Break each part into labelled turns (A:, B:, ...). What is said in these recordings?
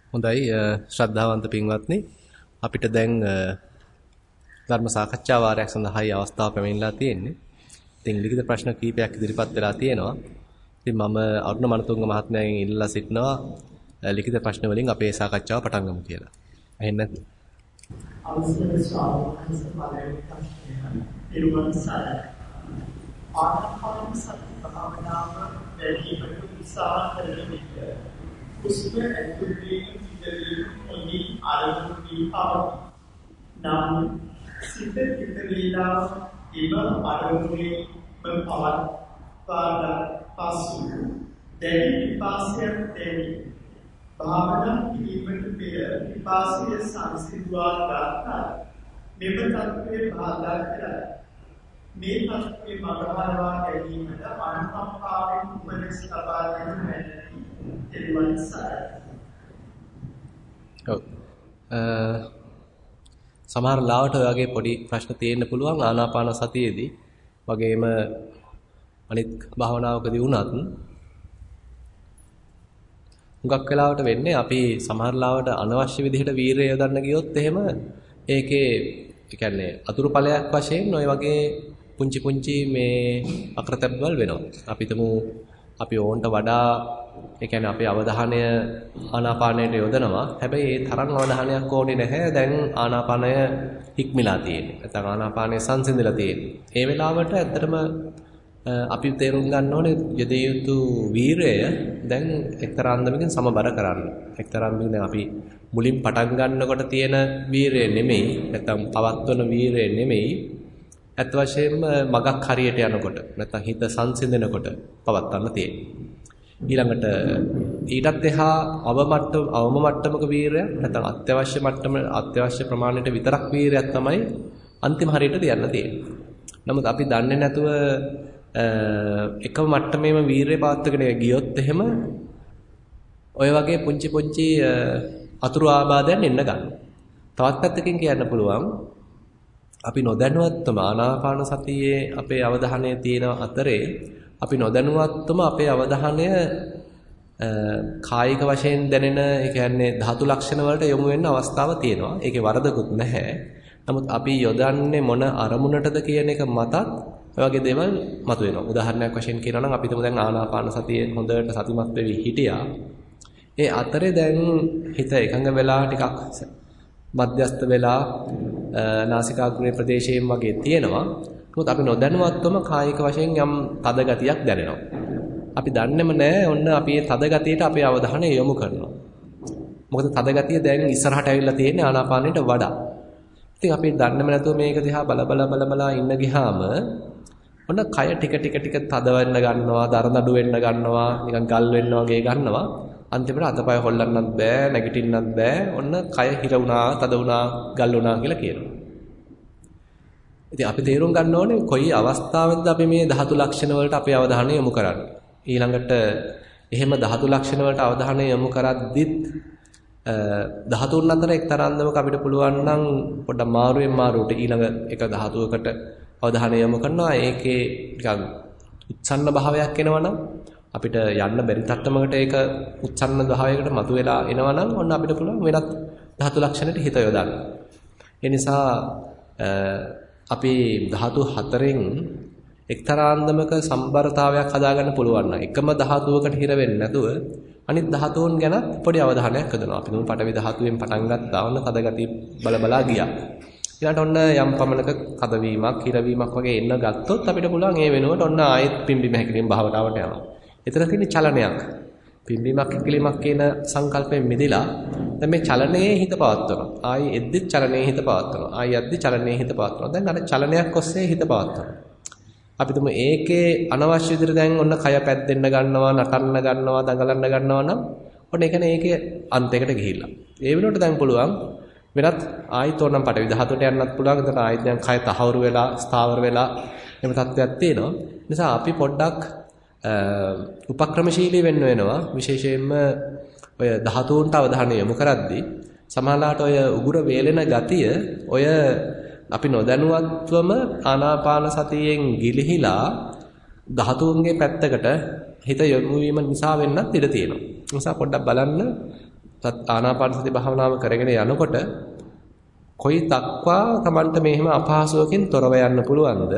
A: හොඳයි ශ්‍රද්ධාවන්ත පින්වත්නි අපිට දැන් ධර්ම සාකච්ඡා වාරයක් සඳහායි අවස්ථාව පැමිණලා තියෙන්නේ. ඉතින් ලිඛිත ප්‍රශ්න කීපයක් ඉදිරිපත් වෙලා තියෙනවා. ඉතින් මම අරුණ මනතුංග මහත්මයාගෙන් ඉල්ලලා සිටිනවා ලිඛිත ප්‍රශ්න වලින් අපේ සාකච්ඡාව පටන් ගමු කියලා. ඇහෙන්නේ නැද්ද?
B: අවසර ස්වාමීන් වහන්සේ ආනාපාන සති භාවනාව වැඩිපුර උත්සාහ කරන විට කුස්ම ඇතුළේ ඉඳී ඔනි ආරම්භ වීපව නම් සිත පිටවීලා ඉව ආරම්භයේ පවත්වාලා පසු දැඩි විපාසයක් දෙවි භාවනා කිරීමට පෙර විපාසය සංසිඳුවා ගන්නා මෙම තත්ත්වයේ බාධා කරයි. මේ තත්ත්වයේ මගහරවා ගැනීමට අනුකම්පාවෙන් උපදෙස් ලබා දෙනු මැනවි.
A: සමහර ලාවට ඔය වගේ පොඩි ප්‍රශ්න තියෙන්න පුළුවන් ආනාපාන සතියේදී වගේම අනිත් භාවනාවකදී වුණත් හුඟක් වෙලාවට වෙන්නේ අපි සමහර ලාවට අනවශ්‍ය විදිහට වීරය යොදන්න ගියොත් එහෙම ඒකේ ඒ කියන්නේ අතුරු ඵලයක් වශයෙන් ඔය වගේ පුංචි පුංචි මේ අකරතැබ්බල් වෙනවා. අපි හිතමු අපි ඕන්ට වඩා ඒ කියන්නේ අපේ අවධානය ආනාපානයට යොදනවා. හැබැයි ඒ තරම් අවධානයක් ඕනේ නැහැ. දැන් ආනාපානය හික්මිලා තියෙන්නේ. නැත්නම් ආනාපානය සංසිඳිලා තියෙන්නේ. ඒ වෙලාවට ඇත්තටම අපි තේරුම් ගන්න ඕනේ යදී යුතු වීරය දැන් එක්තරා අන්දමකින් සමබර කරන්න. එක්තරා අන්දමකින් දැන් අපි මුලින් පටන් ගන්නකොට තියෙන වීරය නෙමෙයි. නැත්නම් පවත්වන වීරය නෙමෙයි. අත් වශයෙන්ම මගක් හරියට යනකොට නැත්නම් හිත සංසිඳනකොට පවත්වන්න තියෙන්නේ. ඊළඟට ඊටත් එහා අවම මට්ටමක වීරයක් නැත්නම් අත්‍යවශ්‍ය ප්‍රමාණයට විතරක් වීරයක් තමයි අන්තිම හරියට තියන්න තියෙන්නේ. නමුත් අපි දන්නේ නැතුව එකම මට්ටමේම වීරය පවත්වගෙන ගියොත් එහෙම ඔය වගේ පුංචි පුංචි අතුරු ආබාධයන් එන්න ගන්නවා. තවත් පැත්තකින් කියන්න පුළුවන් අපි නොදැනුවත්වම ආනාපාන සතියේ අපේ අවධානය තියෙන අතරේ අපි නොදැනුවත්වම අපේ අවධානය කායික වශයෙන් දැනෙන ඒ කියන්නේ ධාතු ලක්ෂණ වලට යොමු වෙන්න අවස්ථාව තියෙනවා. ඒකේ වරදකුත් නැහැ. නමුත් අපි යොදන්නේ මොන අරමුණටද කියන එක මතත් ඔය වගේ දේවල් මතුවෙනවා. උදාහරණයක් වශයෙන් කියනවා නම් අපි හිතමු දැන් ආනාපාන සතියේ හොඳට සතිමත් වෙවි හිටියා. ඒ අතරේ දැන් හිත එකඟ වෙලා ටිකක් මධ්‍යස්ත වෙලා නාසිකාග්‍රේ ප්‍රදේශයෙන් වගේ තියෙනවා. නමුත් අපි නොදැනුවත්වම කායික වශයෙන් යම් තද ගතියක් දැනෙනවා. අපි දන්නේම නැහැ ඔන්න අපි මේ තද ගතියට අපේ අවධානය යොමු කරනවා. මොකද තද ගතිය දැන් ඉස්සරහට ඇවිල්ලා තියෙන්නේ ආනාපානෙට වඩා. ඉතින් අපි දන්නේම නැතුව මේක දිහා බල ඉන්න ගියාම ඔන්න කය ටික තද වෙන්න ගන්නවා, දරදඩු වෙන්න ගන්නවා, නිකන් ගල් වෙන්න වගේ ගන්නවා. අන්තිමට අතපය හොල්ලන්නත් බෑ, නැගිටින්නත් බෑ. ඔන්න කය හිර වුණා, තද වුණා, ගල් වුණා කියලා කියනවා. ඉතින් අපි තේරුම් ගන්න ඕනේ කොයි අවස්ථාවකද අපි මේ ධාතු ලක්ෂණ වලට අපේ අවධානය යොමු කරන්නේ. ඊළඟට එහෙම ධාතු ලක්ෂණ වලට අවධානය යොමු කරද්දිත් ධාතුන් අතර එක්තරා අන්දමක අපිට පුළුවන් නම් පොඩ්ඩක් මාරුවට ඊළඟ එක ධාතුවකට අවධානය යොමු කරනවා. ඒකේ නිකන් උත්සන්න භාවයක් එනවනම් අපිට යන්න බැරි තත්ත්වයකට ඒක උත්සන්න භාවයකට මතුවලා එනවනම් ඔන්න අපිට පුළුවන් වෙනත් ධාතු ලක්ෂණයට හිත යොදන්න. ඒ නිසා අපි ධාතු හතරෙන් එක්තරා අන්දමක සම්බරතාවයක් හදාගන්න පුළුවන් නම් එකම ධාතුවකට හිර වෙන්නේ නැතුව අනිත් ධාතුන් ගැන පොඩි අවධානයක් යොදනවා. අපි දුන්න පටවි ධාතුවෙන් පටන් ගත්තා. ඔන්න කද ගතිය බලා ගියා. ඊළඟට ඔන්න යම් පමණක කදවීමක්, හිරවීමක් වගේ එන්න ගත්තොත් අපිට පුළුවන් ඒ වෙනුවට ඔන්න ආයෙත් පිම්බීම හැකිලිම භාවනාවට යනවා. එතන තියෙන චලනයක්. පිම්බීමක් හැකිලිමක් කියන සංකල්පයෙන් මිදලා දැන් මේ චලනයේ හිත පවත්වනවා. ආයි එද්දි චලනයේ හිත පවත්වනවා. ආයි යද්දි චලනයේ හිත පවත්වනවා. දැන් අර චලනයක් ඔස්සේ හිත පවත්වනවා. අපි තුමු ඒකේ අනවශ්‍ය විදිහට දැන් ඔන්න කය පැද්දෙන්න ගන්නවා, නටන්න ගන්නවා, දඟලන්න ගන්නවා නම් ඔන්න ඒ කියන්නේ ඒකේ අන්තයකට ගිහිල්ලා. ඒ වෙනුවට දැන් පුළුවන් වෙනත් ආයිත් ඕනම් පටවි ධාතුවට යන්නත් පුළුවන්. එතන ආයිත් දැන් කය තහවුරු වෙලා, ස්ථාවර වෙලා එම තත්ත්වයක් තියෙනවා. නිසා අපි පොඩ්ඩක් උපක්‍රමශීලී වෙන්න වෙනවා. විශේෂයෙන්ම ඔය ධාතුන්ට අවධානය යොමු කරද්දී සමහරලාට ඔය උගුර වේලෙන ගතිය ඔය අපි නොදැනුවත්වම ආනාපාන සතියෙන් ගිලිහිලා ධාතුන්ගේ පැත්තකට හිත යොමු වීම නිසා වෙන්නත් ඉඩ තියෙනවා. ඒ නිසා පොඩ්ඩක් බලන්න ආනාපාන සති භාවනාව කරගෙන යනකොට කොයි දක්වා Tamanට මෙහෙම අපහසුවකින් තොරව යන්න පුළුවන්ද?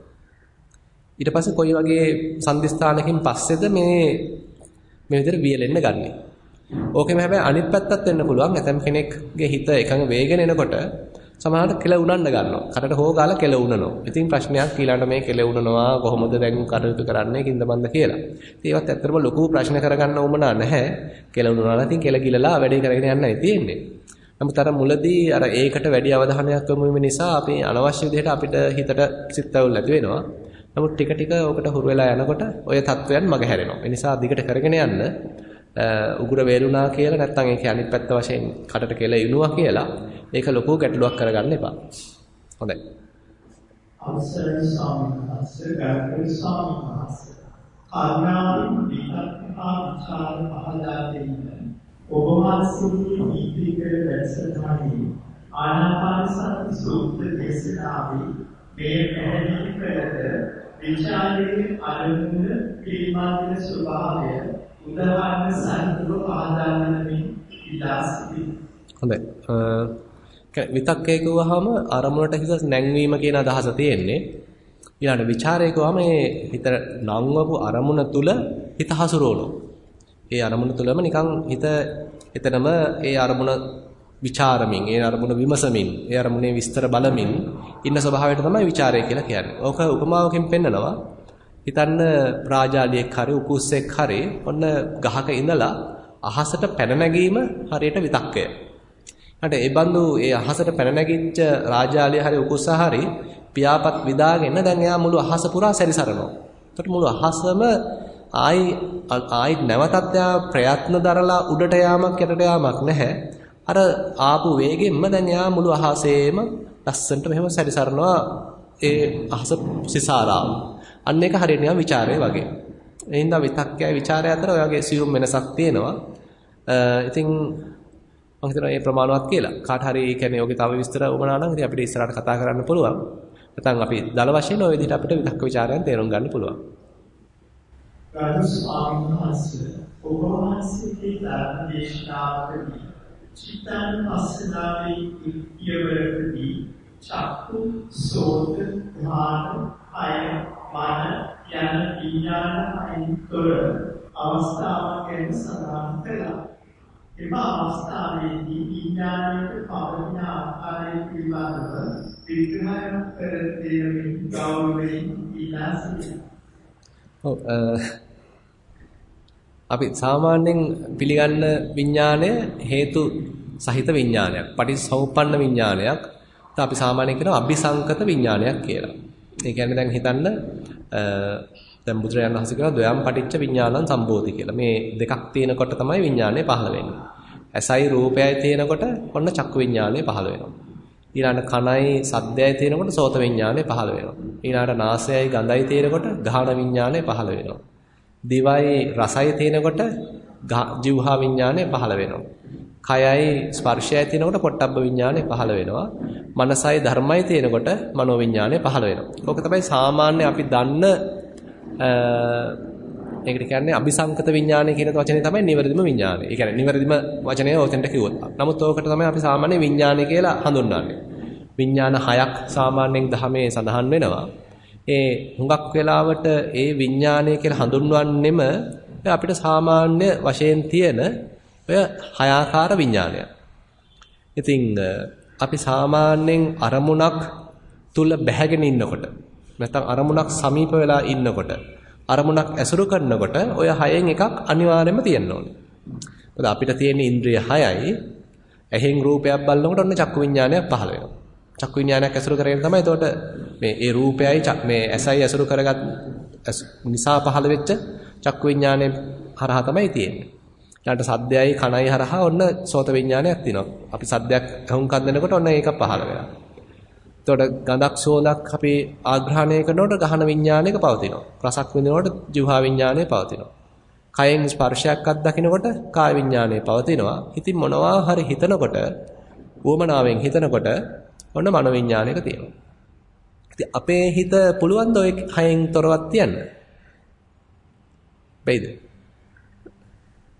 A: ඊට පස්සේ කොයි වගේ සම්දිස්ථානකින් පස්සේද මේ විදිහට වියලෙන්න ගන්නෙ. ඕකෙම හැබැයි අනිත් පැත්තත් වෙන්න පුළුවන්. ඇතම් කෙනෙක්ගේ හිත එකඟ වේගෙන එනකොට සමහරවිට කෙල උනන්න ගන්නවා. කටට හෝ ගාලා කෙල උනනවා. ඉතින් ප්‍රශ්නයක් ඊළඟට මේ කෙල උනනවා කොහොමද දැන් කටයුතු කරන්නේ කින්දමන්ද කියලා. ඉතින් ඒවත් ඇත්තටම ලොකු ප්‍රශ්න කරගන්න උවමනා නැහැ. කෙල උනනවා නම් ඉතින් කෙල ගිලලා වැඩේ කරගෙන යන්නයි තියෙන්නේ. නමුත් අර මුලදී අර ඒකට වැඩි අවධානයක් යොමු වීම නිසා අපි අනවශ්‍ය විදිහට අපිට හිතට සිත්වල නැති වෙනවා. නමුත් ටික ටික ඔකට හුරු වෙලා යනකොට ඔය තත්වයන් මගහැරෙනවා. ඒ නිසා දිගට කරගෙන යන්න උගුර වේලුණා කියලා නැත්නම් ඒකේ අනිත් පැත්ත වශයෙන් කටට කෙල ඉනුවා කියලා ඒක ලොකු ගැටලුවක් කරගන්න එපා. හොඳයි.
B: අවසරයි ස්වාමීන් වහන්සේ ගායत्री ස්වාමීන් වහන්සේ. ආඥාවෙන් විකල්පා විචාර පහදා දෙන්න. ඔබ වහන්සේගේ දීපිකේ වැඩසටහනේ ආනාපාන සති සූත්‍ර දේශනාවේ මේ පැහැදිලි කළ විචාරයේ අරමුණ පිළිබඳ ස්වභාවය උදාහරණ සහිතව පහදා දෙමින් ඉලාස්ති.
A: හොඳයි. විතක්කේ කියවහම අරමුණට හිත නැංවීම කියන අදහස තියෙන්නේ. ඊළඟ ਵਿਚාරය කියවම මේ හිත නංවපු අරමුණ තුල හිත හසුරවනවා. ඒ අරමුණ තුලම නිකන් හිත එතනම ඒ අරමුණ ਵਿਚාරමින්, ඒ අරමුණ විමසමින්, ඒ අරමුණේ විස්තර බලමින් ඉන්න ස්වභාවයට තමයි ਵਿਚාරය කියලා කියන්නේ. ඕක උපමාවකින් පෙන්නනවා. හිතන්න රාජාලියෙක් හරි උකුස්සෙක් හරි ඔන්න ගහක ඉඳලා අහසට පැන නැගීම හරියට විතක්කය. ඊට ඒ බඳු ඒ අහසට පැන නැගිච්ච රාජාලිය හරි උකුස්ස හරි පියාපත් විදාගෙන දැන් එයා මුළු අහස පුරා සැරිසරනවා. එතකොට මුළු අහසම ආයි නැවතත් එයා ප්‍රයත්න දරලා උඩට යාමක් යටට යාමක් නැහැ. අර ආපු වේගෙන්ම දැන් එයා මුළු අහසේම ලස්සනට මෙහෙම සැරිසරනවා ඒ අහස සිසාරාව. අන්න ඒක හරියට නිකන් ਵਿਚාරය වගේ. ඒ හින්දා විතක්කයයි ਵਿਚාරය අතර ඔය වගේ සියුම් වෙනසක් තියෙනවා. ඉතින් මම හිතනවා මේ ප්‍රමාණවත් කියලා. කාට හරි කියන්නේ ඔගේ තව විස්තර වුණා නම් ඉතින් අපිට ඉස්සරහට කතා කරන්න පුළුවන්. නැත්නම් අපි දල වශයෙන් ওই විදිහට අපිට විතක්ක ਵਿਚාරයන් තේරුම් ගන්න පුළුවන්.
B: ගරු ස්වාමීන් වහන්සේ ඔබ වහන්සේගේ ධර්ම දේශනාවකදී චිත්තන පස්සනාවේ ඉතිවරදී චක්කු සෝත ධාන අය මන යන විඥාන අයිතොර අවස්ථාවක් ගැන සඳහන් කළා. එම අවස්ථාවේදී විඥානයේ පවතින ආකාරය පිළිබඳව විග්‍රහ කර දෙමින් ගෞරවයෙන් ඉල්ලා සිටිනවා. අපි සාමාන්‍යයෙන් පිළිගන්න විඥානය හේතු සහිත විඥානයක්. පටිච්චසමුප්පන්න විඥානයක්. අපි සාමාන්‍යයෙන් කියනවා අபிසංකත විඥානයක් කියලා. ඒ කියන්නේ දැන් හිතන්න දැන් බුදුරජාණන් වහන්සේ කියනවා ද්වයම් පටිච්ච විඥානං සම්බෝධි කියලා. මේ දෙකක් තියෙනකොට තමයි විඥානය පහළ වෙන්නේ. ඇසයි රූපයයි තියෙනකොට ඔන්න චක්කු විඥානය පහළ වෙනවා. ඊළඟ කනයි සද්දයයි තියෙනකොට සෝත විඥානය පහළ වෙනවා. ඊළඟ නාසයයි ගඳයි තියෙනකොට ගාහන විඥානය පහළ වෙනවා. දිවයි රසයි තියෙනකොට જીවහා විඥානය පහළ වෙනවා. කයයි ස්පර්ශයයි තියෙනකොට පොට්ටබ්බ විඥානය පහළ වෙනවා. මනසයි ධර්මයි තියෙනකොට මනෝ විඥානය පහළ වෙනවා. ඕක තමයි සාමාන්‍ය අපි දන්න ඒකට කියන්නේ අபிසංකත විඥානය කියන වචනේ තමයි නිවැරදිම විඥානය. ඒ කියන්නේ නිවැරදිම වචනය ඔතෙන්ට කිව්වොත්. නමුත් ඕකට තමයි අපි සාමාන්‍ය විඥානය කියලා හඳුන්වන්නේ. විඥාන හයක් සාමාන්‍යයෙන් ධර්මයේ සඳහන් වෙනවා. ඒ හුඟක් වෙලාවට ඒ විඥානය කියලා හඳුන්වන්නෙම අපිට සාමාන්‍ය වශයෙන් තියෙන ඔය හයාකාර විඥානය. ඉතින් අපි සාමාන්‍යයෙන් අරමුණක් තුල බැහැගෙන ඉන්නකොට නැත්නම් අරමුණක් සමීප වෙලා ඉන්නකොට අරමුණක් ඇසුරු කරනකොට ඔය හයෙන් එකක් අනිවාර්යයෙන්ම තියෙන්න ඕනේ. මොකද අපිට තියෙන ඉන්ද්‍රිය හයයි. ඇහෙන් රූපයක් බලනකොට ඔන්න චක්කු විඥානයක් පහළ වෙනවා. චක්කු විඥානයක් ඇසුරු කරගෙන තමයි එතකොට මේ ඒ රූපයයි මේ ඇසයි ඇසුරු කරගත් නිසා පහළ වෙච්ච චක්කු විඥානයේ හරහා තමයි තියෙන්නේ. ඊළඟට සද්දයයි කනයි හරහා ඔන්න සෝත විඥානයක් තියෙනවා. අපි සද්දයක් අහුම්කම් දෙනකොට ඔන්න ඒක පහළ වෙනවා. එතකොට ගඳක් සෝඳක් අපි ආග්‍රහණය කරනකොට ගහන විඥානයක පවතිනවා. රසක් විඳිනකොට જીවහා විඥානය පවතිනවා. කයෙන් ස්පර්ශයක් අත්දකින්නකොට කාය විඥානය පවතිනවා. ඉතින් මොනවා හරි හිතනකොට උවමනාවෙන් හිතනකොට ඔන්න මනෝ විඥානයක තියෙනවා. ඉතින් අපේ හිත පුළුවන් ද ඔය හයෙන් තොරවක් තියන්න? බැයිද?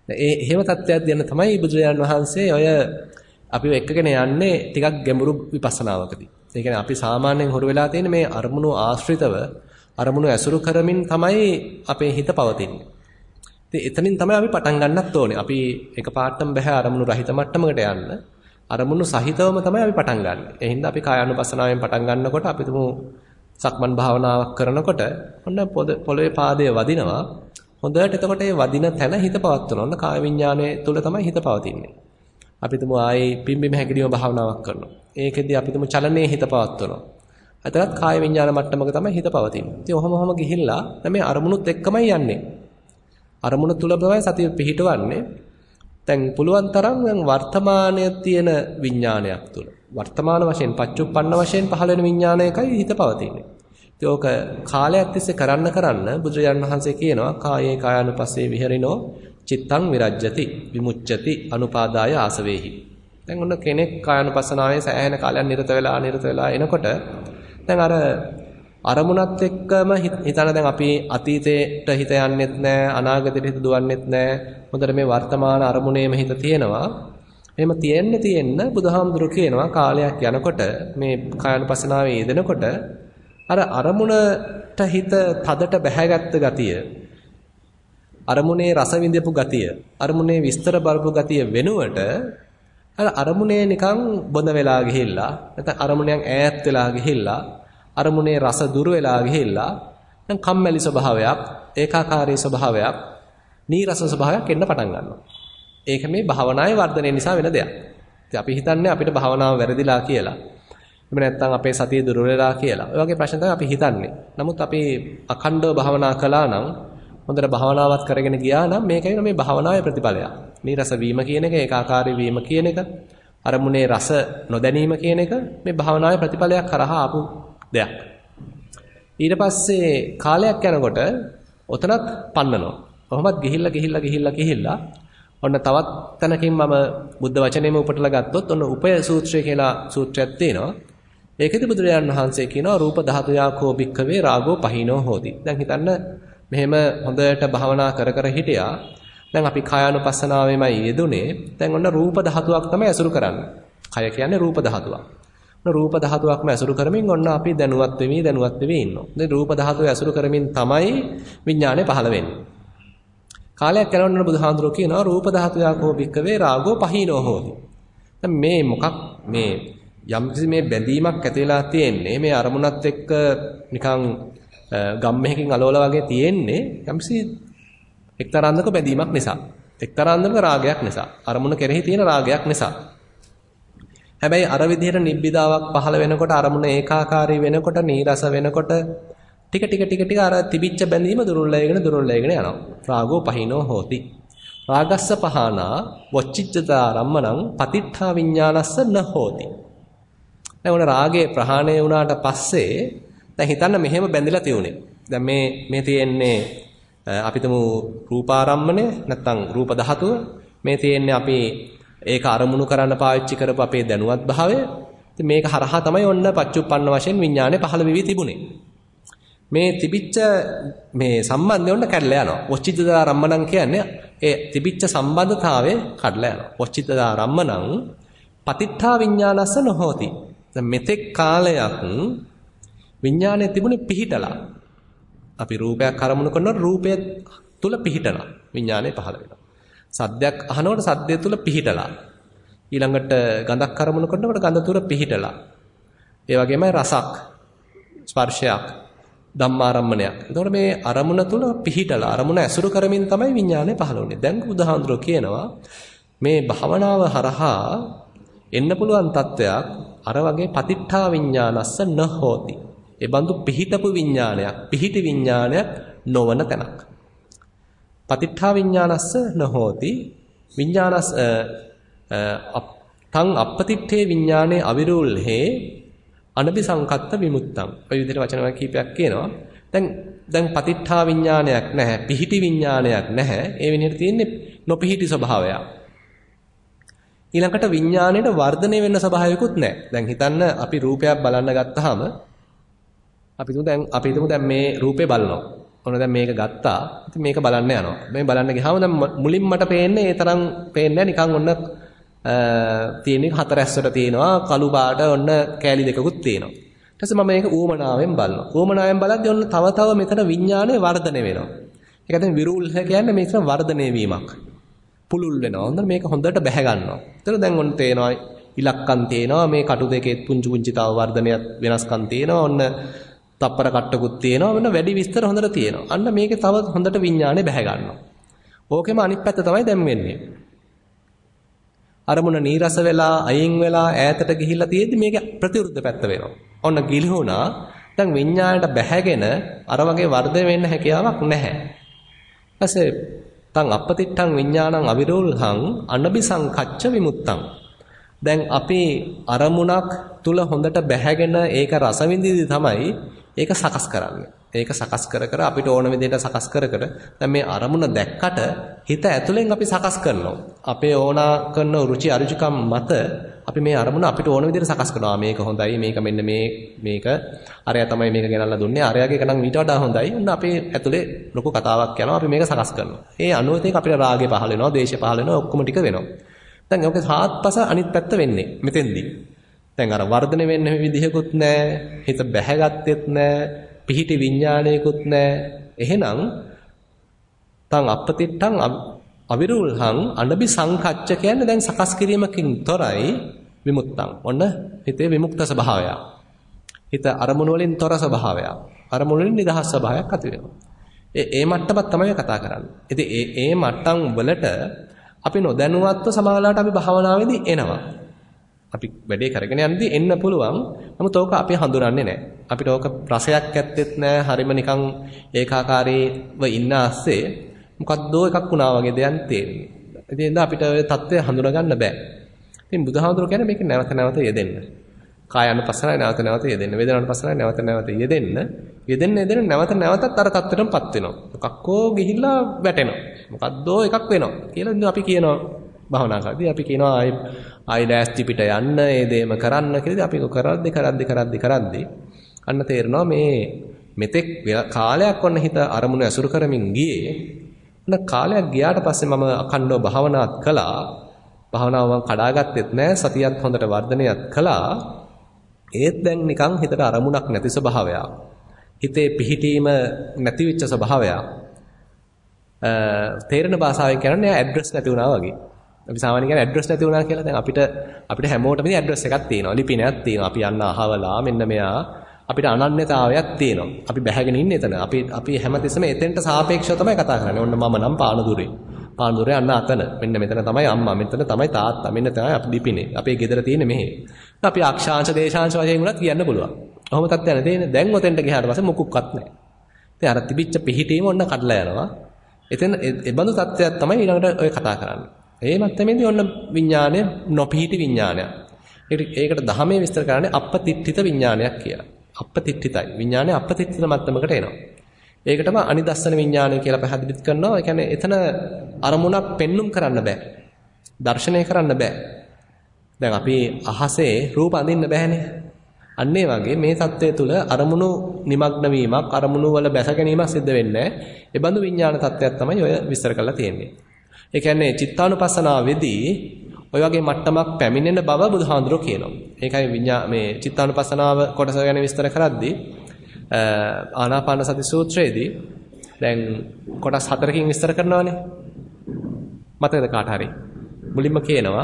B: එහෙම තත්ත්වයක් දෙන්න තමයි බුදුරජාණන් වහන්සේ ඔය අපිව එක්කගෙන යන්නේ ටිකක් ගැඹුරු විපස්සනාවකදී. ඒ කියන්නේ අපි සාමාන්‍යයෙන් හුරු වෙලා තියෙන මේ අරමුණු ආශ්‍රිතව අරමුණු ඇසුරු කරමින් තමයි අපේ හිත පවතින්නේ. ඉතින් එතනින් තමයි අපි පටන් ගන්නත් ඕනේ. අපි එකපාරටම බෑ අරමුණු රහිත මට්ටමකට යන්න. අරමුණු සහිතවම තමයි අපි පටන් ගන්න. ඒ හින්දා අපි කායානුපස්සනාවෙන් පටන් ගන්නකොට අපි තුමු සක්මන් භාවනාවක් කරනකොට ඔන්න පොළවේ පාදයේ වදිනවා. හොඳට එතකොට ඒ වදින තැන හිත පවත්වනවා. ඔන්න කාය විඥානයේ තුල තමයි හිත පවතින්නේ. අපි තුමු ආයේ පිම්බිම හැකිලිම භාවනාවක් කරනවා. ඒකෙදී අපි තුමු චලනයේ හිත පවත්වනවා. අතරත් කාය විඥාන මට්ටමක තමයි හිත පවතින්නේ. ඉතින් ඔහොම ගිහිල්ලා මේ අරමුණුත් එක්කමයි යන්නේ. අරමුණ තුල තමයි සතිය පිහිටවන්නේ. දැන් පුළුවන් තරම් දැන් වර්තමානයේ තියෙන විඥානයක් තුල වර්තමාන වශයෙන් පච්චුප්පන්න වශයෙන් පහළ වෙන විඥානයකයි හිත පවතින්නේ. ඉතින් ඕක කාලයක් තිස්සේ කරන්න බුදුරජාණන් වහන්සේ කියනවා කායේ කායानुපස්සේ විහෙරිනෝ චිත්තං විරජ්‍යති විමුච්ඡති අනුපාදාය ආසවේහි. දැන් ඔන්න කෙනෙක් කායानुපස්සනාවේ සෑහෙන කාලයක් නිරත වෙලා එනකොට දැන් අරමුණත් එක්කම හිතන දැන් අපි අතීතයට හිත යන්නෙත් නැහැ අනාගතයට හිත දුවන්නෙත් නැහැ. හොඳට මේ වර්තමාන අරමුණේම හිත තියෙනවා. එහෙම තියෙන්න බුදුහාමුදුරු කියනවා කාලයක් යනකොට මේ කායानुපස්සනාවේ යෙදෙනකොට අරමුණට හිත තදට බැහැගත්තු ගතිය අරමුණේ රස විඳපු ගතිය අරමුණේ විස්තර බලපු ගතිය වෙනුවට අරමුණේ නිකන් බොඳ වෙලා ගිහිල්ලා නැත්නම් අරමුණෙන් ඈත් වෙලා ගිහිල්ලා අරමුණේ රස දුර වෙලා ගිහිල්ලා දැන් කම්මැලි ස්වභාවයක් ඒකාකාරී ස්වභාවයක් නීරස ස්වභාවයක් එන්න පටන් ගන්නවා. ඒක මේ භාවනාවේ වර්ධනය නිසා වෙන දෙයක්. ඉතින් අපි හිතන්නේ අපිට භාවනාව වැරදිලා කියලා. එහෙම නැත්නම් අපේ සතිය දුර වෙලා කියලා. ඔය වගේ ප්‍රශ්න තමයි අපි හිතන්නේ. නමුත් අපි අඛණ්ඩව භාවනා කළා නම් හොඳට භාවනාවත් කරගෙන ගියා නම් මේකයි මේ භාවනාවේ ප්‍රතිඵලයක්. නීරස වීම කියන එක ඒකාකාරී වීම කියන එක අරමුණේ රස නොදැනීම කියන එක මේ භාවනාවේ ප්‍රතිඵලයක් කරහා ආපු දෙයක්. ඊට පස්සේ කාලයක් යනකොට ඔතනත් පන්නනවා. කොහොමත් ගිහිල්ලා ඔන්න තවත් තැනකින් මම බුද්ධ වචනේම උපටලා ගත්තොත් ඔන්න උපය සූත්‍රය කියලා සූත්‍රයක් තියෙනවා. ඒකෙදි බුදුරජාණන් වහන්සේ කියනවා රූප ධාතු යාකෝ භික්ඛවේ රාගෝ පහිනෝ හෝති. දැන් හිතන්න මෙහෙම හොඳට භාවනා කර හිටියා. දැන් අපි කායානුපස්සනාවෙමයි යෙදුනේ. දැන් ඔන්න රූප ධාතුවක් තමයි අසුරු කරන්නේ. කය කියන්නේ රූප ධාතුවක්. ඔන්න රූප ධාතුවක්ම අසුරු කරමින් ඔන්න අපි දැනුවත් වෙමි ඉන්නවා. දැන් රූප ධාතුව අසුරු කරමින් තමයි විඥානය පහළ වෙන්නේ. කාලයක් යනකොට බුදුහාඳුරෝ කියනවා රූප ධාතු යාකෝ භික්ඛවේ රාගෝ පහිනෝ හෝති. දැන් මේ මොකක් මේ යම්කිසි මේ බැඳීමක් ඇති වෙලා තියෙන්නේ මේ අරමුණත් එක්ක නිකන් ගම්මහකින් අලෝල වගේ තියෙන්නේ යම්කිසි එක්තරාන්දක බැඳීමක් නිසා. එක්තරාන්දක රාගයක් නිසා. අරමුණ කෙරෙහි තියෙන රාගයක් නිසා. හැබැයි අර විදිහට නිබ්බිදාවක් පහළ වෙනකොට අරමුණ ඒකාකාරී වෙනකොට නීරස වෙනකොට ටික අර තිබිච්ච බැඳීම දුර්වලයෙන් යනවා. රාගෝ පහිනෝ හෝති. රාගස්ස පහනා වොච්චිච්චතා රම්මණං පතිට්ඨා විඥානස්ස න හෝති. දැන් උන රාගේ ප්‍රහාණය වුණාට පස්සේ දැන් හිතන්න මෙහෙම බැඳිලා තියුනේ. දැන් මේ තියෙන්නේ අපි තුමු රූපාරම්මණය නැත්නම් රූප ධාතුව. මේ තියෙන්නේ අපි ඒක අරමුණු කරන්න පාවිච්චි කරපු අපේ දැනුවත් භාවය. ඉතින් මේක හරහා තමයි ඔන්න පච්චුප්පන්න වශයෙන් විඥානේ පහළ වෙවි තිබුණේ. මේ තිබිච්ච මේ සම්බන්ධය ඔන්න කැඩලා යනවා. වොච්චිතදා රම්මණං කියන්නේ ඒ තිබිච්ච සම්බන්ධතාවය කඩලා යනවා. වොච්චිතදා රම්මණං පතිට්ඨා විඥානස්ස නොහෝති. දැන් මෙතෙක් කාලයක් විඥානේ තිබුණේ පිහිටලා. අපි රූපයක් අරමුණු කරනකොට රූපය තුල පිහිටලා විඥානේ පහළ වෙනවා. සද්දයක් අහනකොට සද්දය තුල පිහිටලා. ඊළඟට ගඳක් අරමුණු කරනකොට ගඳ තුල පිහිටලා. ඒ වගේමයි රසක් ස්පර්ශයක් ධම්මාරම්මණයක්. එතකොට මේ අරමුණ තුල පිහිටලා අරමුණ ඇසුරු කරමින් තමයි විඥානය පහළ වෙන්නේ. දැන් බුදුහාඳුරෝ කියනවා මේ භවනාව හරහා එන්න පුළුවන් තත්වයක් අර වගේ පතිට්ඨා විඥානස්ස න හෝති. ඒ බඳු පිහිටපු විඥානයක්, පිහිටි විඥානයක් නොවන තැනක්. පතිට්ඨා විඥානස්ස න හෝති. විඥානස් තං අපතිට්ඨේ විඥානේ අවිරූල්හේ අනபிසංකත්ත විමුක්තං. ඔය විදිහට වචන කීපයක් කියනවා. දැන් පතිට්ඨා විඥානයක් නැහැ, පිහිටි විඥානයක් නැහැ. ඒ වෙනියට තියෙන්නේ නොපිහිටි ස්වභාවයක්. ඊළඟට විඥාණයට වර්ධනය වෙන්න ස්වභාවයකුත් නැහැ. දැන් හිතන්න අපි රූපයක් බලන්න ගත්තාම අපි හිතමු දැන් මේ රූපේ බලනවා. ඔන්න දැන් මේක ගත්තා. ඉතින් මේක බලන්න යනවා. මේ බලන්න ගියාම දැන් මුලින් මට පේන්නේ ඒ තරම් පේන්නේ නිකන් ඔන්න තියෙන්නේ හතරැස්සට තියෙනවා කළු පාට ඔන්න කෑලි දෙකකුත් තියෙනවා. ඊට පස්සේ මම මේක ඌමනාවෙන් බලනවා. ඌමනාවෙන් බලද්දී ඔන්න තව තව මෙතන විඥානය වර්ධනය වෙනවා. ඒක දැන් විරූල්හ කියන්නේ මේක වර්ධනය වීමක්. පුළුල් වෙනවා. හොඳට මේක හොඳට බැහැ ගන්නවා. ඒතර දැන් ඔන්න තේනවා ඉලක්කම් තියෙනවා මේ කටු දෙකේ පුංචි පුංචි තව වර්ධනයක් වෙනස්කම් තියෙනවා. ඔන්න තප්පර කට්ටකුත් තියෙනවා. වෙන වැඩි විස්තර හොඳට තියෙනවා. අන්න මේකේ තව හොඳට විඥානේ බැහැ ගන්නවා. ඕකෙම අනිත් පැත්ත තමයි දැන් වෙන්නේ. අරමුණ නීරස වෙලා අයින් වෙලා ඈතට ගිහිල්ලා තියෙද්දි මේක ප්‍රතිවිරුද්ධ පැත්ත වෙනවා. ඔන්න ගිලිහුණා. දැන් විඥාණයට බැහැගෙන අර වගේ වර්ධනය වෙන්න හැකියාවක් නැහැ. ඊපස්සේ තං අපතිට්ඨං විඥානං අවිරෝල්හං අනබිසංකච්ඡ විමුත්තං. දැන් අපි අරමුණක් තුල හොඳට බැහැගෙන ඒක රස විඳිද්දි තමයි ඒක සකස් කරන්නේ. ඒක සකස් කර කර අපිට ඕන විදිහට සකස් කර කර දැන් මේ අරමුණ දැක්කට හිත ඇතුලෙන් අපි සකස් කරනවා. අපේ ඕනා කරන රුචි අරුචිකම් මත අපි මේ අරමුණ අපිට ඕන විදිහට සකස් කරනවා. මේක හොඳයි, මේක මෙන්න මේක අරයා තමයි මේක ගෙනල්ලා දුන්නේ. අරයාගේ එක නම් ඊට වඩා හොඳයි. ඔන්න අපේ ඇතුලේ ලොකු කතාවක් යනවා. අපි මේක සකස් කරනවා. ඒ අනුව ඉතින් අපිට රාගය පහළ වෙනවා, ද්වේෂය පහළ වෙනවා, ඔක්කොම ටික වෙනවා. දැන් ඔකේ හාත්පස අනිත් පැත්ත වෙන්නේ මෙතෙන්දී. දැන් අර වර්ධනය වෙන්න විදිහකුත් නැහැ. හිත බැහැගත්තෙත් නැහැ. පිහිටි විඥානයකුත් නැහැ. එහෙනම් තං අපතිට්ඨං අවිරූල්හං අනබි සංකච්ඡ කියන්නේ දැන් සකස් කිරීමකින් තොරයි විමුක්තං. ඔන්න හිතේ විමුක්ත ස්වභාවය. හිත අරමුණු වලින් තොර ස්වභාවය. අරමුණු වලින් නිදහස් ස්වභාවයක් ඇති වෙනවා. ඒ මට්ටමක් තමයි කතා කරන්නේ. ඉතින් ඒ මට්ටම් වලට අපි නොදැනුවත්ව සමාලාට අපි භාවනාවේදී එනවා. අපි වැඩේ කරගෙන යද්දී එන්න පුළුවන්. නමුත් ඕක අපි හඳුනන්නේ නැහැ. අපිට ඕක රසයක් ඇත්තෙත් නැහැ. හරිම නිකන් ඒකාකාරීව ඉන්න ASCII මොකද්දෝ එකක් වුණා වගේ දෙයක් තේරෙන්නේ. ඉතින් අපිට ඔය தත්ත්වය හඳුනා ගන්න බෑ. ඉතින් බුදුහාමුදුරුවෝ කියන්නේ මේක නැවත නැවත යෙදෙන්න. කායानुපස්සනාව නැවත නැවත යෙදෙන්න. වේදනානුපස්සනාව නැවත නැවත යෙදෙන්න. යෙදෙන්න නැවත නැවතත් අර தත්ත්වෙටමපත් වෙනවා. මොකක්කෝ ගිහිල්ලා වැටෙනවා. මොකද්දෝ එකක් වෙනවා කියලා ඉතින් අපි කියනවා භාවනා කරද්දී අපි කියනවා ආයි ලෑස්ති පිට යන්න ඒ දේම කරන්න කියලා අපි කරද්දි අන්න තේරෙනවා මේ මෙතෙක් කාලයක් වන්න හිත අරමුණ ඇසුරු කරමින් ගියේ අන්න කාලයක් ගියාට පස්සේ මම අඛණ්ඩව භාවනාත් කළා භාවනාව මම කඩාගත්තෙත් නෑ සතියත් හොඳට වර්ධනයත් කළා ඒත් දැන් නිකන් හිතට අරමුණක් නැති ස්වභාවයක් හිතේ පිහිටීම නැති වෙච්ච ස්වභාවයක් තේරෙන භාෂාවෙන් කියන්නේ ඇඩ්‍රස් නැති වුණා වගේ. අපි සාමාන්‍යයෙන් කියන්නේ ඇඩ්‍රස් නැති වුණා කියලා. දැන් අපිට හැමෝටම ඉතින් ඇඩ්‍රස් එකක් තියෙනවා. ලිපිනයක් තියෙනවා. අපි යන්න අහවලා මෙන්න මෙයා අපිට අනන්‍යතාවයක් තියෙනවා. අපි බැහැගෙන ඉන්නේ එතන. අපි හැමතිස්සෙම එතෙන්ට සාපේක්ෂව තමයි කතා කරන්නේ. ඔන්න මම නම් පානදුරේ. පානදුරේ අන්න අතන. මෙන්න මෙතන තමයි අම්මා. මෙතන තමයි තාත්තා. මෙන්න තමයි අපි ලිපිනේ. අපේ ගෙදර තියෙන්නේ මෙහෙ. අපි අක්ෂාංශ දේශාංශ වශයෙන් උනත් කියන්න පුළුවන්. ඔහොම තත්ත්වයක් තියෙන්නේ. දැන් ඔතෙන්ට ගියාට පස්සේ මොකුක්වත් නැහැ. ඉතින් අර තිබිච්ච පිහිටීම ඔන්න කඩලා යනවා. එතන ඒ බඳු තත්ත්වයක් තමයි ඊළඟට ඔය කතා කරන්නේ. ඒ මත්තමේදී ඔන්න විඥානය නොපිහිටි විඥානයක්. ඒකට ධහමේ විස්තර කරන්නේ අපතිට්ඨිත විඥානයක් කියලා. අපතිට්ඨිතයි. විඥානය අපතිට්ඨිත මත්තමකට එනවා. ඒකටම අනිදස්සන විඥානය කියලා පැහැදිලිත් කරනවා. ඒ කියන්නේ එතන අරමුණක් පෙන්눔 කරන්න බෑ. දර්ශනය කරන්න බෑ. දැන් අපි අහසේ රූප අඳින්න බෑනේ. අන්න ඒ වගේ මේ தත්ත්වය තුළ අරමුණු නිමග්න වීමක් අරමුණු වල බැස ගැනීමක් සිද්ධ වෙන්නේ නැහැ. ඒ බඳු විඥාන தත්ත්වයක් තමයි ඔය විස්තර කරලා තියෙන්නේ. ඒ කියන්නේ චිත්තානුපස්සනාවේදී ඔය වගේ මට්ටමක් පැමිණෙන බව බුදුහාඳුරෝ කියනවා. ඒකයි මේ චිත්තානුපස්සනාව කොටස ගැන විස්තර කරද්දී ආනාපාන සති සූත්‍රයේදී දැන් කොටස් 4කින් විස්තර කරනවානේ. මතකද කාට හරි? මුලින්ම කියනවා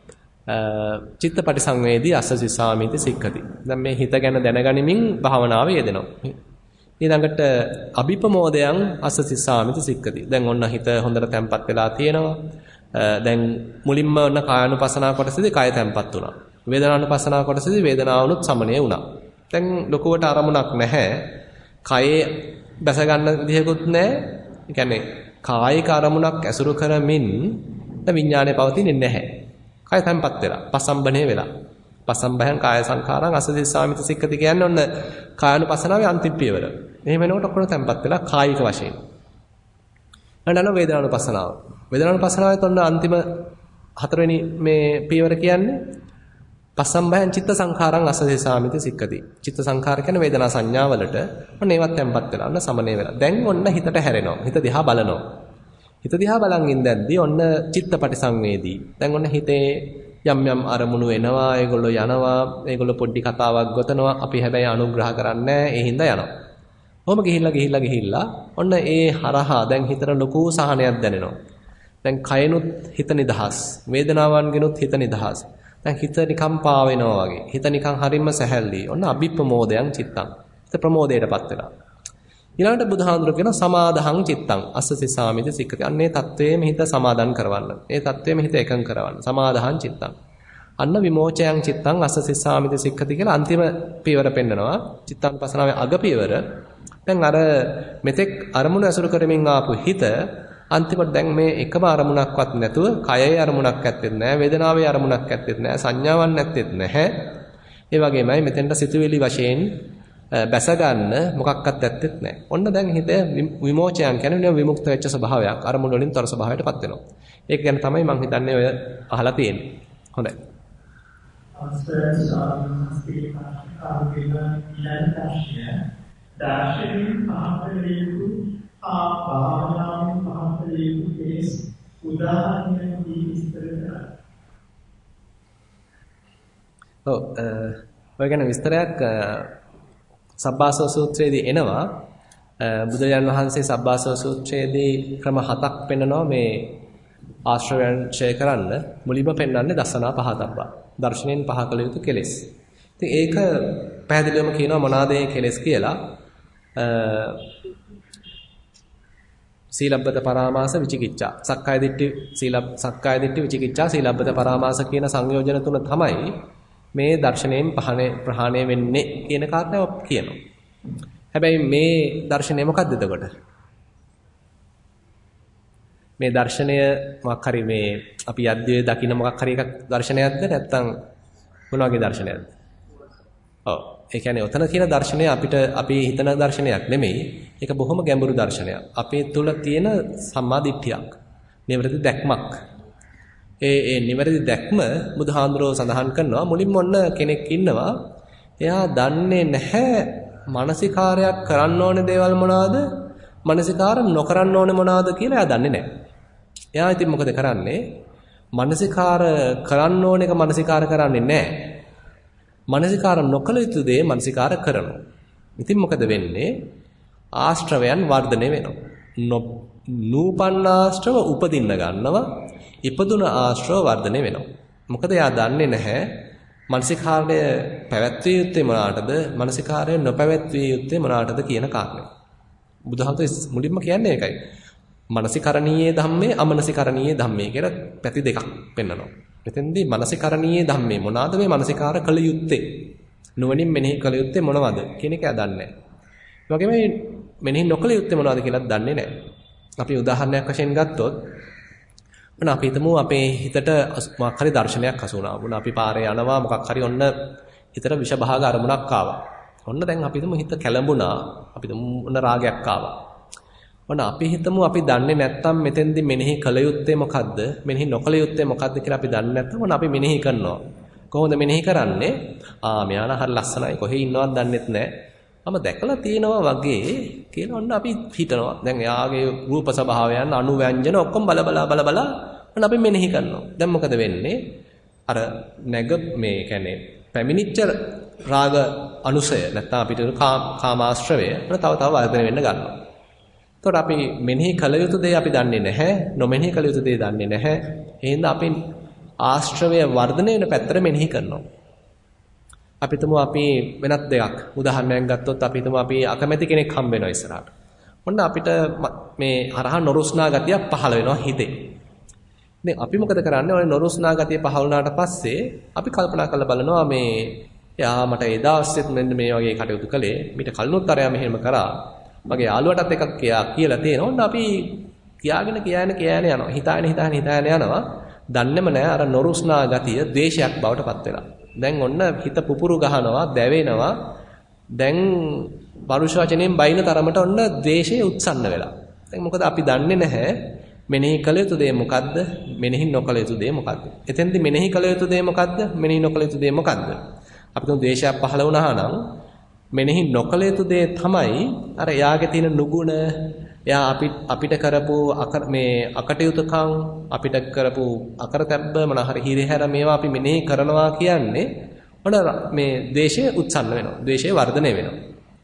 B: චිත්ත පරිසංවේදී අස්සසිසාමිති සික්ඛති. දැන් මේ හිත ගැන දැනගනිමින් භාවනාවේ යෙදෙනවා. ඊළඟට අභිපමෝදයන් අස්සසිසාමිති සික්ඛති. දැන් ඔන්න හිත හොඳට තැම්පත් වෙලා තියෙනවා. දැන් මුලින්ම ඔන්න කායानुපස්සනා කොටසදී කාය තැම්පත් වුණා. වේදනානුපස්සනා කොටසදී වේදනාවනුත් සමනය වුණා. දැන් ලොකුවට අරමුණක් නැහැ. කයේ බැස ගන්න විදිහකුත් නැහැ. ඒ කියන්නේ කායික අරමුණක් ඇසුරු කරමින් විඥානය පවතින්නේ නැහැ. කාය තැම්පත් වෙලා, පසම්බනේ වෙලා. පසම්බයං කාය සංඛාරං අසදිස්සාමිත සික්ඛති කියන්නේ ඔන්න කායानुපස්සනාවේ අන්තිම පියවර. එහෙම වෙනකොට ඔක්කොම තැම්පත් වෙලා කායික වශයෙන්. ඊළඟ වේදනානුපස්සනාව. වේදනානුපස්සනාවේ ඔන්න අන්තිම 4වෙනි මේ පියවර කියන්නේ
A: පස්සම්බයං චිත්ත සංඛාරං අස්සසාමිති සික්කති. චිත්ත සංඛාර කියන්නේ වේදනා සංඥාවලට ඔන්න ඒවත් tempat වෙලා ඔන්න සමනය වෙලා. දැන් ඔන්න හිතට හැරෙනවා. හිත දිහා බලනවා. හිත දිහා බලන් ඉඳද්දී ඔන්න චිත්තපටි සංවේදී. දැන් ඔන්න හිතේ යම් යම් අරමුණු එනවා. ඒගොල්ලෝ යනවා. ඒගොල්ලෝ පොඩි කතාවක් ගොතනවා. අපි හැබැයි අනුග්‍රහ කරන්නේ නැහැ. ඒ හින්දා යනවා. කොහොම ගිහිල්ලා ඔන්න ඒ හරහා දැන් හිතට ලොකු සහනයක් දැනෙනවා. දැන් කයනුත් හිත නිදහස්. වේදනාවන්ගෙනුත් හිත නිදහස්. දැන් හිත නිකම් පාවෙනවා වගේ. හිත නිකම් හරින්න සැහැල්ලි. ඔන්න අභිප්‍රමෝදයන් චිත්තං. හිත ප්‍රමෝදයටපත් වෙලා. ඊළඟට බුදුහාඳුර කියන සමාදහං චිත්තං අස්සසිසාමිති සික්කති. අන්නේ தത്വයේම හිත සමාදන් කරවන්න. ඒ தത്വයේම හිත එකඟ කරවන්න. සමාදහං චිත්තං. අන්න විමෝචයං චිත්තං අස්සසිසාමිති සික්කති කියලා අන්තිම පියවර පෙන්නනවා. චිත්තානුපස්සනාවේ අග පියවර. දැන් අර මෙතෙක් අරමුණ ඇසුරු කරමින් ආපු හිත අන්තිමට දැන් මේ එකම අරමුණක්වත් නැතුව කයයේ අරමුණක් ඇත්තෙත් නැහැ වේදනාවේ අරමුණක් ඇත්තෙත් නැහැ සංඥාවක් නැත්තෙත් නැහැ ඒ වගේමයි මෙතෙන්ට සිතුවිලි වශයෙන් බැස ගන්න මොකක්වත් ඇත්තෙත් නැහැ ඔන්න දැන් හිත විමෝචයන් කියන්නේ විමුක්ත වෙච්ච ස්වභාවයක් අරමුණ වලින් තොර ස්වභාවයටපත් වෙනවා ඒක ගැන තමයි මම හිතන්නේ ඔය අහලා තියෙන්නේ හොඳයි
C: Darshanin Mahaprabhu Bhavanan Mahaprabhu is Udaharan විස්තරය.
A: ඔව් ඔය ගැන විස්තරයක් සබ්බාසව සූත්‍රයේදී එනවා බුදුරජාණන් වහන්සේ සබ්බාසව සූත්‍රයේදී ක්‍රම 7ක් පෙන්නනවා මේ ආශ්‍රවයන් ඡය කරන්න මුලින්ම පෙන්වන්නේ දසනා පහතබ්බා. දර්ශනෙන් පහ කළ යුතු කෙලෙස්. ඉතින් ඒක පැහැදිලිවම කියනවා මොනවාද මේ කෙලෙස් කියලා. සීලබ්බත පරාමාස විචිකිච්ඡා. සක්කාය දිට්ඨි විචිකිච්ඡා සීලබ්බත පරාමාස කියන සංයෝජන තුන තමයි මේ දර්ශනයෙන් ප්‍රහාණය වෙන්නේ කියන කාරණාව කියනවා. හැබැයි මේ දර්ශනය මොකක්ද එතකොට? මේ දර්ශනය මොකක් හරි මේ අපි යද්දී දකින්න මොකක් හරි එකක් දර්ශනයක්ද නැත්නම් මොන වගේ දර්ශනයක්ද? ඔව්. ඒ කියන්නේ ඔතන තියෙන දර්ශනය අපි හිතන දර්ශනයක් නෙමෙයි. ඒක බොහොම ගැඹුරු දර්ශනයක්. අපේ තුල තියෙන සම්මා දිට්ඨියක්. නිවැරදි දැක්මක්. ඒ නිවැරදි දැක්ම බුදුහාඳුරෝ සඳහන් කරනවා මුලින්ම ඔන්න කෙනෙක් ඉන්නවා. එයා දන්නේ නැහැ මානසිකාරයක් කරන්න ඕනේ දේවල් මොනවාද? මානසිකාර නොකරන්න ඕනේ මොනවාද කියලා එයා දන්නේ නැහැ. එයා ඉතින් මොකද කරන්නේ? මානසිකාර කරන්න ඕන එක මානසිකාර කරන්නේ නැහැ. මානසිකාර නොකළ යුතු දේ මානසිකාර කරනවා. ඉතින් මොකද වෙන්නේ? ආශ්‍රවයන් වර්ධනය වෙනවා. නූපන්න ආශ්‍රව උපදින්න ගන්නවා. ඉපදුන ආශ්‍රව වර්ධනය වෙනවා. මොකද එයා දන්නේ නැහැ මානසිකාරය පැවැත්විය යුත්තේ මොනකටද? මානසිකාරය නොපැවැත්විය යුත්තේ මොනකටද කියන කාරණය. බුදුහාමුදුරුවෝ මුලින්ම කියන්නේ ඒකයි. මනසිකරණීය ධම්මේ අමනසිකරණීය ධම්මේ කියලා පැති දෙකක් පෙන්නනවා. මෙතෙන්දී මනසිකරණීය ධම්මේ මොනවාද මේ මනසිකාර කළ යුත්තේ? නුවණින් මෙනෙහි කළ යුත්තේ මොනවද කියන එක දන්නේ නැහැ. ඒ වගේම මෙනෙහි නොකළ යුත්තේ මොනවද කියලා දන්නේ නැහැ. අපි උදාහරණයක් වශයෙන් ගත්තොත් මොන අපි හිතමු අපේ හිතට මොකක් හරි දර්ශනයක් හසු වුණා. මොන අපි පාරේ යනවා මොකක් හරි ඔන්න හිතට විෂභාග අරමුණක් ආවා. ඔන්න දැන් අපි හිතමු හිත කැළඹුණා. අපි හිතමු ඔන්න රාගයක් ආවා. ඔන්න අපි හිතමු අපි දන්නේ නැත්තම් මෙතෙන්දි මෙනෙහි කළ යුත්තේ මොකද්ද? මෙනෙහි නොකළ යුත්තේ මොකද්ද කියලා අපි දන්නේ නැත්තම් ඔන්න අපි මෙනෙහි කරනවා. කොහොමද මෙනෙහි කරන්නේ? මෙයාන හරි ලස්සනයි කොහේ ඉන්නවද දන්නෙත් නැහැ. මම දැකලා තියෙනවා වගේ කියලා ඔන්න අපි හිතනවා. දැන් එයාගේ රූප ස්වභාවයන් අනුව්‍යංජන ඔක්කොම බල බල ඔන්න අපි මෙනෙහි කරනවා. දැන් මොකද වෙන්නේ? අර මේ කියන්නේ පැමිණිච්ච රාග අනුසය නැත්නම් අපිට කාමාශ්‍රවය තව වර්ධනය වෙන්න ගන්නවා. එතකොට අපි මෙනෙහි කළ යුතු දේ අපි දන්නේ නැහැ. නොමෙනෙහි කළ යුතු දේ දන්නේ නැහැ. එහෙනම් අපි ආශ්‍රවය වර්ධනය වෙන පැත්තට මෙනෙහි කරනවා. අපි හිතමු අපි වෙනත් දෙයක් උදාහරණයක් ගත්තොත් අපි හිතමු අපි අකමැති කෙනෙක් හම්බ වෙනවා ඉස්සරහට. ඔන්න අපිට මේ හරහා නොරුස්නා ගතිය පහළ වෙනවා හිතේ. ඉතින් අපි මොකද කරන්නේ? ඔය නොරුස්නා ගතිය පහළ වුණාට පස්සේ අපි කල්පනා කරලා බලනවා මේ එයා මට ඒ දවස්සෙත් මෙන්න මේ වගේ කටයුතු කළේ. මීට කලිනුත් අරයා මෙහෙම කරා. මගේ යාළුවටත් එකක් කියලා තියෙනවා. ඔන්න අපි කියාගෙන යනවා. හිතාගෙන යනවා. දන්නේම නැහැ අර නොරුස්නා ගතිය ද්වේෂයක් බවට පත් වෙලා. දැන් ඔන්න හිත පුපුරු ගහනවා, දැවෙනවා. දැන් පරුෂ වචනෙන් බයින තරමට ඔන්න ද්වේෂය උත්සන්න වෙලා. දැන් මොකද අපි දන්නේ නැහැ මෙනෙහි කළ යුතු දේ මොකද්ද? මෙනෙහි නොකළ යුතු දේ මොකද්ද? එතෙන්දී මෙනෙහි කළ යුතු දේ මොකද්ද? මෙනෙහි නොකළ යුතු දේ මොකද්ද? අපි තුන් ද්වේෂයක් පහළ වුණා නම් මෙනෙහි නොකළ යුතු දේ තමයි අර එයාගේ තියෙන නුගුණ, එයා අපිට කරපු අකටයුතුකම්, අපිට කරපු අකරතැබ්බ මොන හරි හිරිහැර මේවා අපි මෙනෙහි කරනවා කියන්නේ මොන මේ ද්වේෂය උත්සන්න වෙනවා. ද්වේෂය වර්ධනය වෙනවා.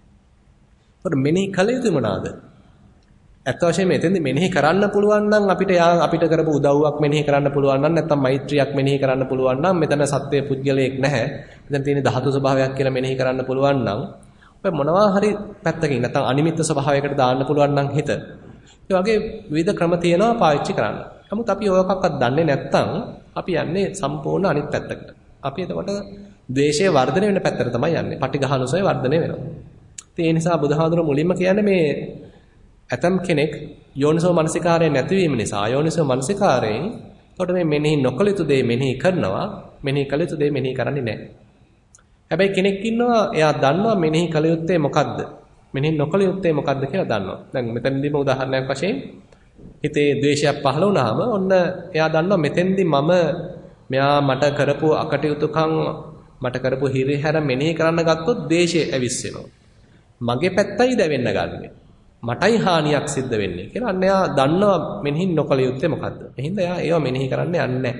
A: ඒකට මෙනෙහි කළ යුතු මොනවාද? ඇත්ත වශයෙන්ම එතෙන්දී මෙනෙහි කරන්න පුළුවන් නම් අපිට කරපු උදව්වක් මෙනෙහි කරන්න පුළුවන් නම් නැත්නම් මෛත්‍රියක් මෙනෙහි කරන්න පුළුවන් නම් මෙතන සත්‍ය පුද්ගලයෙක් නැහැ. මෙතන තියෙන ධාතු ස්වභාවයක් කියලා මෙනෙහි කරන්න පුළුවන් නම් ඔය මොනවා හරි පැත්තකින් නැත්නම් අනිමිත්ත ස්වභාවයකට දාන්න පුළුවන් නම් හිත. ඒ වගේ විවිධ ක්‍රම තියෙනවා පාවිච්චි කරන්න. නමුත් අපි ඔයකක්වත් දන්නේ නැත්නම් අපි යන්නේ සම්පූර්ණ අනිත් පැත්තකට. අපි එතකොට ද්වේෂය වර්ධනය වෙන පැත්තට තමයි යන්නේ. පටිඝානුසය වර්ධනය වෙනවා. ඒ නිසා බුදුහාඳුර මුලින්ම කියන්නේ මේ ඇතම් කෙනෙක් යෝනිසෝ මනසිකාරය නැතිවීම නිසා යෝනිසෝ මනසිකාරයෙන් එතකොට මේ මෙනෙහි නොකළ යුතු දේ මෙනෙහි කරනවා, මෙනෙහි කළ යුතු දේ මෙනෙහි කරන්නේ නැහැ. හැබැයි කෙනෙක් ඉන්නවා එයා දන්නවා මෙනෙහි කළ යුත්තේ මොකද්ද? මෙනෙහි නොකළ යුත්තේ මොකද්ද කියලා දන්නවා. දැන් මෙතනදීම උදාහරණයක් වශයෙන් හිතේ ද්වේෂයක් පහළ වුණාම ඔන්න එයා දන්නවා මෙතෙන්දී මෙයා මට කරපු අකටයුතුකම් මට කරපු හිරිහැර මෙනෙහි කරන්න ගත්තොත් ද්වේෂය ඇවිස්සෙනවා. මගේ පැත්තයි දැවෙන්න ගන්නෙ. මටයි හානියක් සිද්ධ වෙන්නේ කියලා අන්න එයා දන්නවා මෙනෙහි නොකළ යුත්තේ මොකද්ද. එහෙනම් එයා ඒව මෙනෙහි කරන්න යන්නේ නැහැ.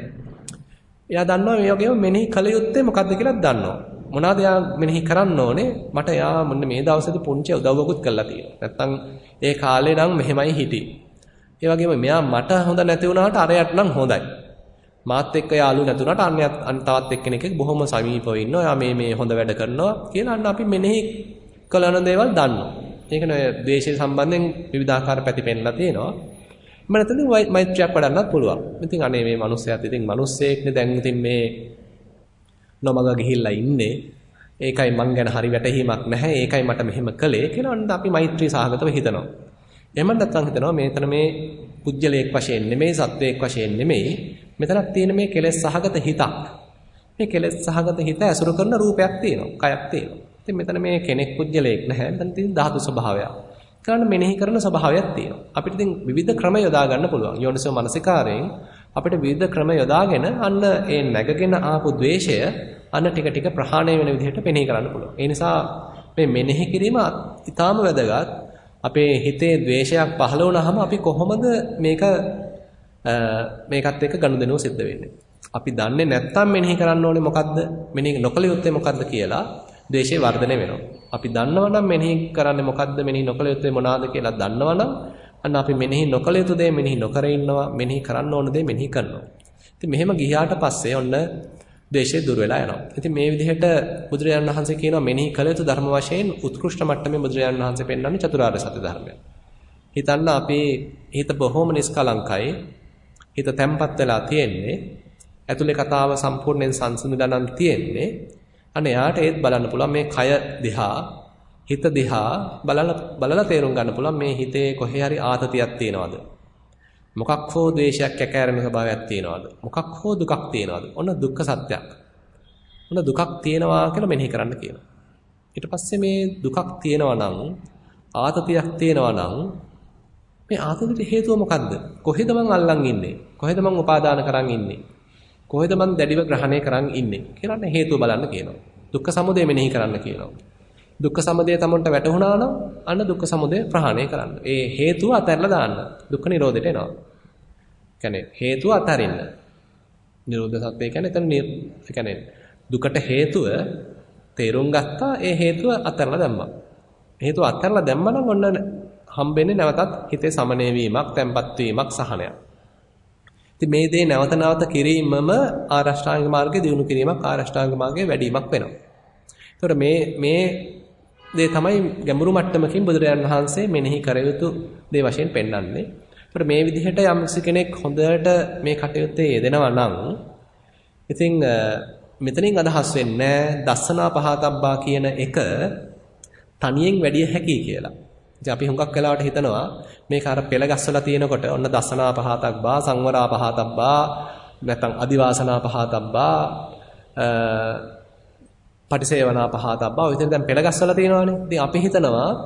A: එයා දන්නවා මේ වගේම මෙනෙහි කළ යුත්තේ මොකද්ද කියලා දන්නවා. මොනවාද එයා මෙනෙහි කරන්න ඕනේ? මට එයා මොන්න මේ දවසේදී පුංචි උදව්වකුත් කළා තියෙනවා. නැත්තම් ඒ කාලේ නම් මෙහෙමයි හිටියේ. ඒ වගේම මෙයා මට හොඳ නැති වුණාට අරයට නම් හොඳයි. මාත් එක්ක යාළු නැතුණාට අන්න තවත් එක්කෙනෙක් බොහොම සමීපව ඉන්නවා. එයා මේ හොඳ වැඩ කරනවා කියලා අන්න අපි මෙනෙහි කළන දේවල් දන්නවා. ඒකනේ ද්වේෂය සම්බන්ධයෙන් විවිධාකාර පැති පෙන්නලා තියෙනවා. මම නැත්නම් මෛත්‍රියක් වඩන්නත් පුළුවන්. ඉතින් අනේ මේ මිනිස්සයාත් ඉතින් මිනිස්සෙක්නේ දැන් ඉතින් මේ නොමග ගිහිල්ලා ඉන්නේ. ඒකයි මං ගැන හරි වැටහීමක් නැහැ. ඒකයි මට මෙහෙම කළේ කියලා අන්න අපි මෛත්‍රී සහගතව හිතනවා. එහෙම නැත්නම් හිතනවා මේතන මේ පුජ්‍යලයක් වශයෙන් නෙමෙයි සත්වයක් වශයෙන් නෙමෙයි. මෙතනක් තියෙන මේ කෙලෙස් සහගත හිතක්. මේ කෙලෙස් සහගත හිත ඇසුරු කරන රූපයක් තියෙනවා. කයක් තියෙනවා. ඉතින් මෙතන මේ කෙනෙක් පුජ්‍යලයක් නැහැ. මෙතන තියෙන ධාතු ස්වභාවයක්. කරන්න මෙනෙහි කරන ස්වභාවයක් තියෙනවා. අපිට ඉතින් විවිධ ක්‍රම යොදා ගන්න පුළුවන්. යෝනිසෝ මනසිකාරයෙන් අපිට විවිධ ක්‍රම යොදාගෙන අන්න ඒ නැගගෙන ආපු ද්වේෂය අන්න ටික ටික ප්‍රහාණය වෙන විදිහට මෙනෙහි කරන්න පුළුවන්. ඒ නිසා මේ මෙනෙහි කිරීම ඉතාම වැදගත්. අපේ හිතේ ද්වේෂයක් පහළ වුණාම අපි කොහොමද මේකත් එක්ක ගනුදෙනුව සිද්ධ වෙන්නේ? අපි දන්නේ නැත්තම් මෙනෙහි කරන්න ඕනේ මොකද්ද? මෙනෙහි නොකළ යුත්තේ මොකද්ද කියලා ද්වේෂය වර්ධනය වෙනවා. අපි දන්නවනම් මෙනෙහි කරන්නේ මොකද්ද? මෙනෙහි නොකළ යුත්තේ මොනවාද කියලා දන්නවනම් අන්න අපි මෙනෙහි නොකළ යුතු දේ මෙනෙහි නොකර ඉන්නවා. මෙනෙහි කරන්න ඕන දේ මෙනෙහි කරනවා. ඉතින් මෙහෙම ගියාට පස්සේ ඔන්න ද්වේෂය දුර වෙලා යනවා. ඉතින් මේ විදිහට බුදුරජාණන් වහන්සේ කියනවා මෙනෙහි කළ යුතු ධර්ම වශයෙන් උත්කෘෂ්ඨ මට්ටමේ බුදුරජාණන් වහන්සේ පෙන්වන්නේ චතුරාර්ය සත්‍ය ධර්මය. හිතන්න අපේ හිත බොහොම නිස්කලංකයි. හිත තැම්පත් වෙලා තියෙන්නේ. ඇතුලේ කතාව සම්පූර්ණයෙන් සංසිඳලා නම් තියෙන්නේ. අනේ යාට ඒත් බලන්න පුළුවන් මේ කය දිහා හිත දිහා බලලා තේරුම් ගන්න පුළුවන් මේ හිතේ කොහේ හරි ආතතියක් තියෙනවද? මොකක් හෝ ද්වේෂයක් කැකෑරෙන ස්වභාවයක් තියෙනවද? මොකක් හෝ දුකක් තියෙනවද? ඔන්න දුක්ඛ සත්‍යයක්. ඔන්න දුකක් තියෙනවා කියලා මෙනෙහි කරන්න කියනවා. ඊට පස්සේ මේ දුකක් තියෙනවා නම් ආතතියක් තියෙනවා නම් මේ ආතතියට හේතුව මොකද්ද? කොහෙද මං අල්ලන් ඉන්නේ? කොහෙද මං උපාදාන කරන් ඉන්නේ? කොහෙද මං දැඩිව ග්‍රහණය කරන් ඉන්නේ? කියලා හේතුව බලන්න කියනවා. දුක්ඛ සමුදය මෙනෙහි කරන්න කියනවා. දුක්ඛ සමුදය තමන්ට වැටහුණා නම් අන්න දුක්ඛ සමුදය ප්‍රහාණය කරන්න. ඒ හේතුව අතහැරලා දාන්න. දුක්ඛ නිරෝධයට එනවා. කියන්නේ හේතුව අතහරින්න. නිරෝධ සත්‍ය කියන්නේ දුකට හේතුව තේරුම් ගත්තා. ඒ හේතුව අතහැරලා දැම්මා. හේතුව අතහැරලා දැම්මා නම් ඔන්න හම්බෙන්නේ නැවතත් හිතේ සමනය වීමක්, තැම්පත් වීමක්, සහනයක්. ඉතින් මේ දේ නැවත නැවත කිරීමම ආරෂ්ඨාංග මාර්ගයේ දියුණු කිරීමක්, ආරෂ්ඨාංග මාර්ගයේ වැඩිවීමක් වෙනවා. ඒතකොට මේ දේ තමයි ගැඹුරු මට්ටමකින් බුදුරජාණන් වහන්සේ මෙනෙහි කර යුතු දේ වශයෙන් පෙන්වන්නේ. ඒතකොට මේ විදිහට යම් කෙනෙක් හොඳට මේ කටයුත්තේ යෙදෙනවා නම් ඉතින් මෙතනින් අදහස් වෙන්නේ දස්සනා පහතබ්බා කියන එක තනියෙන් වැඩි හැකියි කියලා. ඉතින් අපි හුඟක් වෙලාවට හිතනවා මේක අර පෙළ ගස්සලා තියෙනකොට ඔන්න දස්සනා පහතබ්බා, සංවරා පහතබ්බා, නැත්නම් අදිවාසනා පහතබ්බා, පටිසේවනා පහතබ්බා ඔය විදිහට දැන් පෙළ ගස්සලා තියෙනවානේ. ඉතින් අපි හිතනවා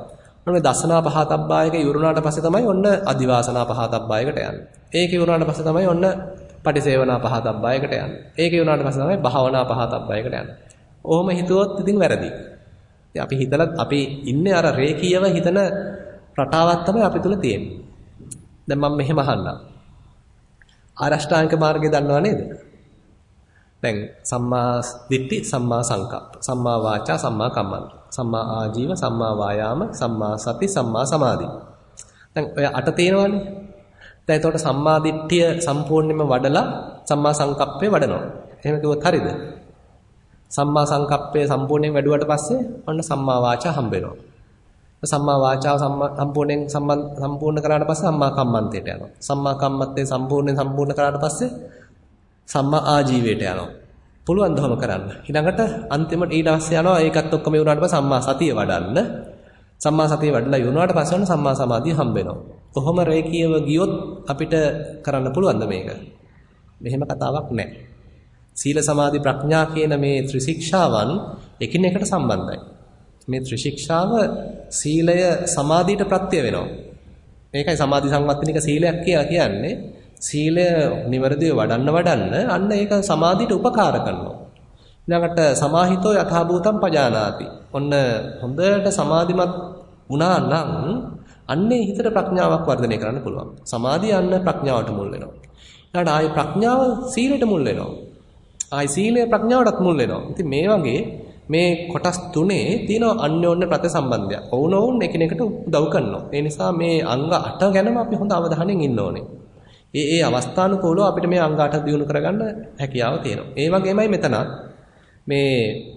B: ඔන්න දසනා පහතබ්බායක ඉවරුණාට පස්සේ තමයි ඔන්න අදිවාසනා පහතබ්බායකට යන්නේ. ඒක ඉවරුණාට පස්සේ තමයි ඔන්න පටිසේවනා පහතබ්බායකට යන්නේ. ඒක ඉවරුණාට පස්සේ තමයි භාවනා පහතබ්බායකට යන්නේ. ඔහොම හිතුවොත් ඉතින් වැරදි. ඉතින් අපි හිතලා අපි ඉන්නේ අර රේඛීයව හිතන රටාවක් තමයි අපි තුල තියෙන්නේ. දැන් මම මෙහෙම අහන්නම්. ආරෂ්ඨාංග මාර්ගය දන්නව නේද? දැන් සම්මා දිට්ඨි, සම්මා සංකප්ප, සම්මා වාචා, සම්මා කම්මන්ත, සම්මා ආජීව, සම්මා වායාම, සම්මා සති, සම්මා සමාධි. දැන් ඔය 8 තියෙනවානේ. දැන් එතකොට සම්මා දිට්ඨිය සම්පූර්ණයෙන්ම වඩලා සම්මා සංකප්පේ වඩනවා. එහෙම කිව්වොත් හරියද? සම්මා සංකප්පය සම්පූර්ණයෙන් වැඩුවට පස්සේ ඔන්න සම්මා වාචා හම්බ වෙනවා. සම්මා වාචාව සම්පූර්ණයෙන් සම්පූර්ණ කරාට පස්සේ සම්මා කම්මන්තයට යනවා. සම්මා කම්මන්තේ සම්පූර්ණ කරාට පස්සේ සම්මා ආජීවයට යනවා. පුළුවන් දහම කරන්න. ඊළඟට අන්තිමට ඊට පස්සේ යනවා ඒකත් ඔක්කොම වුණාට පස්සේ සම්මා සතිය වඩන්න. සම්මා සතිය වඩලා යුණාට පස්සේ ඔන්න සම්මා සමාධිය හම්බ වෙනවා. කොහොම රේඛීයව ගියොත් අපිට කරන්න පුළුවන්ද මේක? මෙහෙම කතාවක් නැහැ. සීල සමාධි ප්‍රඥා කියන මේ ත්‍රිශික්ෂාවන් එකිනෙකට සම්බන්ධයි. මේ ත්‍රිශික්ෂාව සීලය සමාධියට ප්‍රත්‍ය වෙනවා. මේකයි සමාධි සංවත්තනික සීලයක් කියලා කියන්නේ. සීලය නිවැරදිව වඩන්න අන්න ඒක සමාධියට උපකාර කරනවා. ඊළඟට සමාහිතෝ යථා භූතං පජානාති. ඔන්න හොඳට සමාධිමත් වුණා නම් අන්නේ හිතට ප්‍රඥාවක් වර්ධනය කරන්න පුළුවන්. සමාධිය අන්න ප්‍රඥාවට මුල් වෙනවා. ඊළඟට ආයි ප්‍රඥාව සීලයට මුල් වෙනවා. ආයි සීලය ප්‍රඥාවටත් මුල් වෙනවා. ඉතින් මේ වගේ මේ කොටස් තුනේ තියෙන අන්‍යෝන්‍ය ප්‍රතිසම්බන්ධයක්. ඔවුනොවුන් එකිනෙකට උදව් කරනවා. ඒ නිසා මේ අංග 8 ගැනම අපි හොඳ අවධානයෙන් ඉන්න ඕනේ. ඒ අවස්ථානුකූලව අපිට මේ අංග 8 දියුණු කරගන්න හැකියාව තියෙනවා. ඒ වගේමයි මෙතන මේ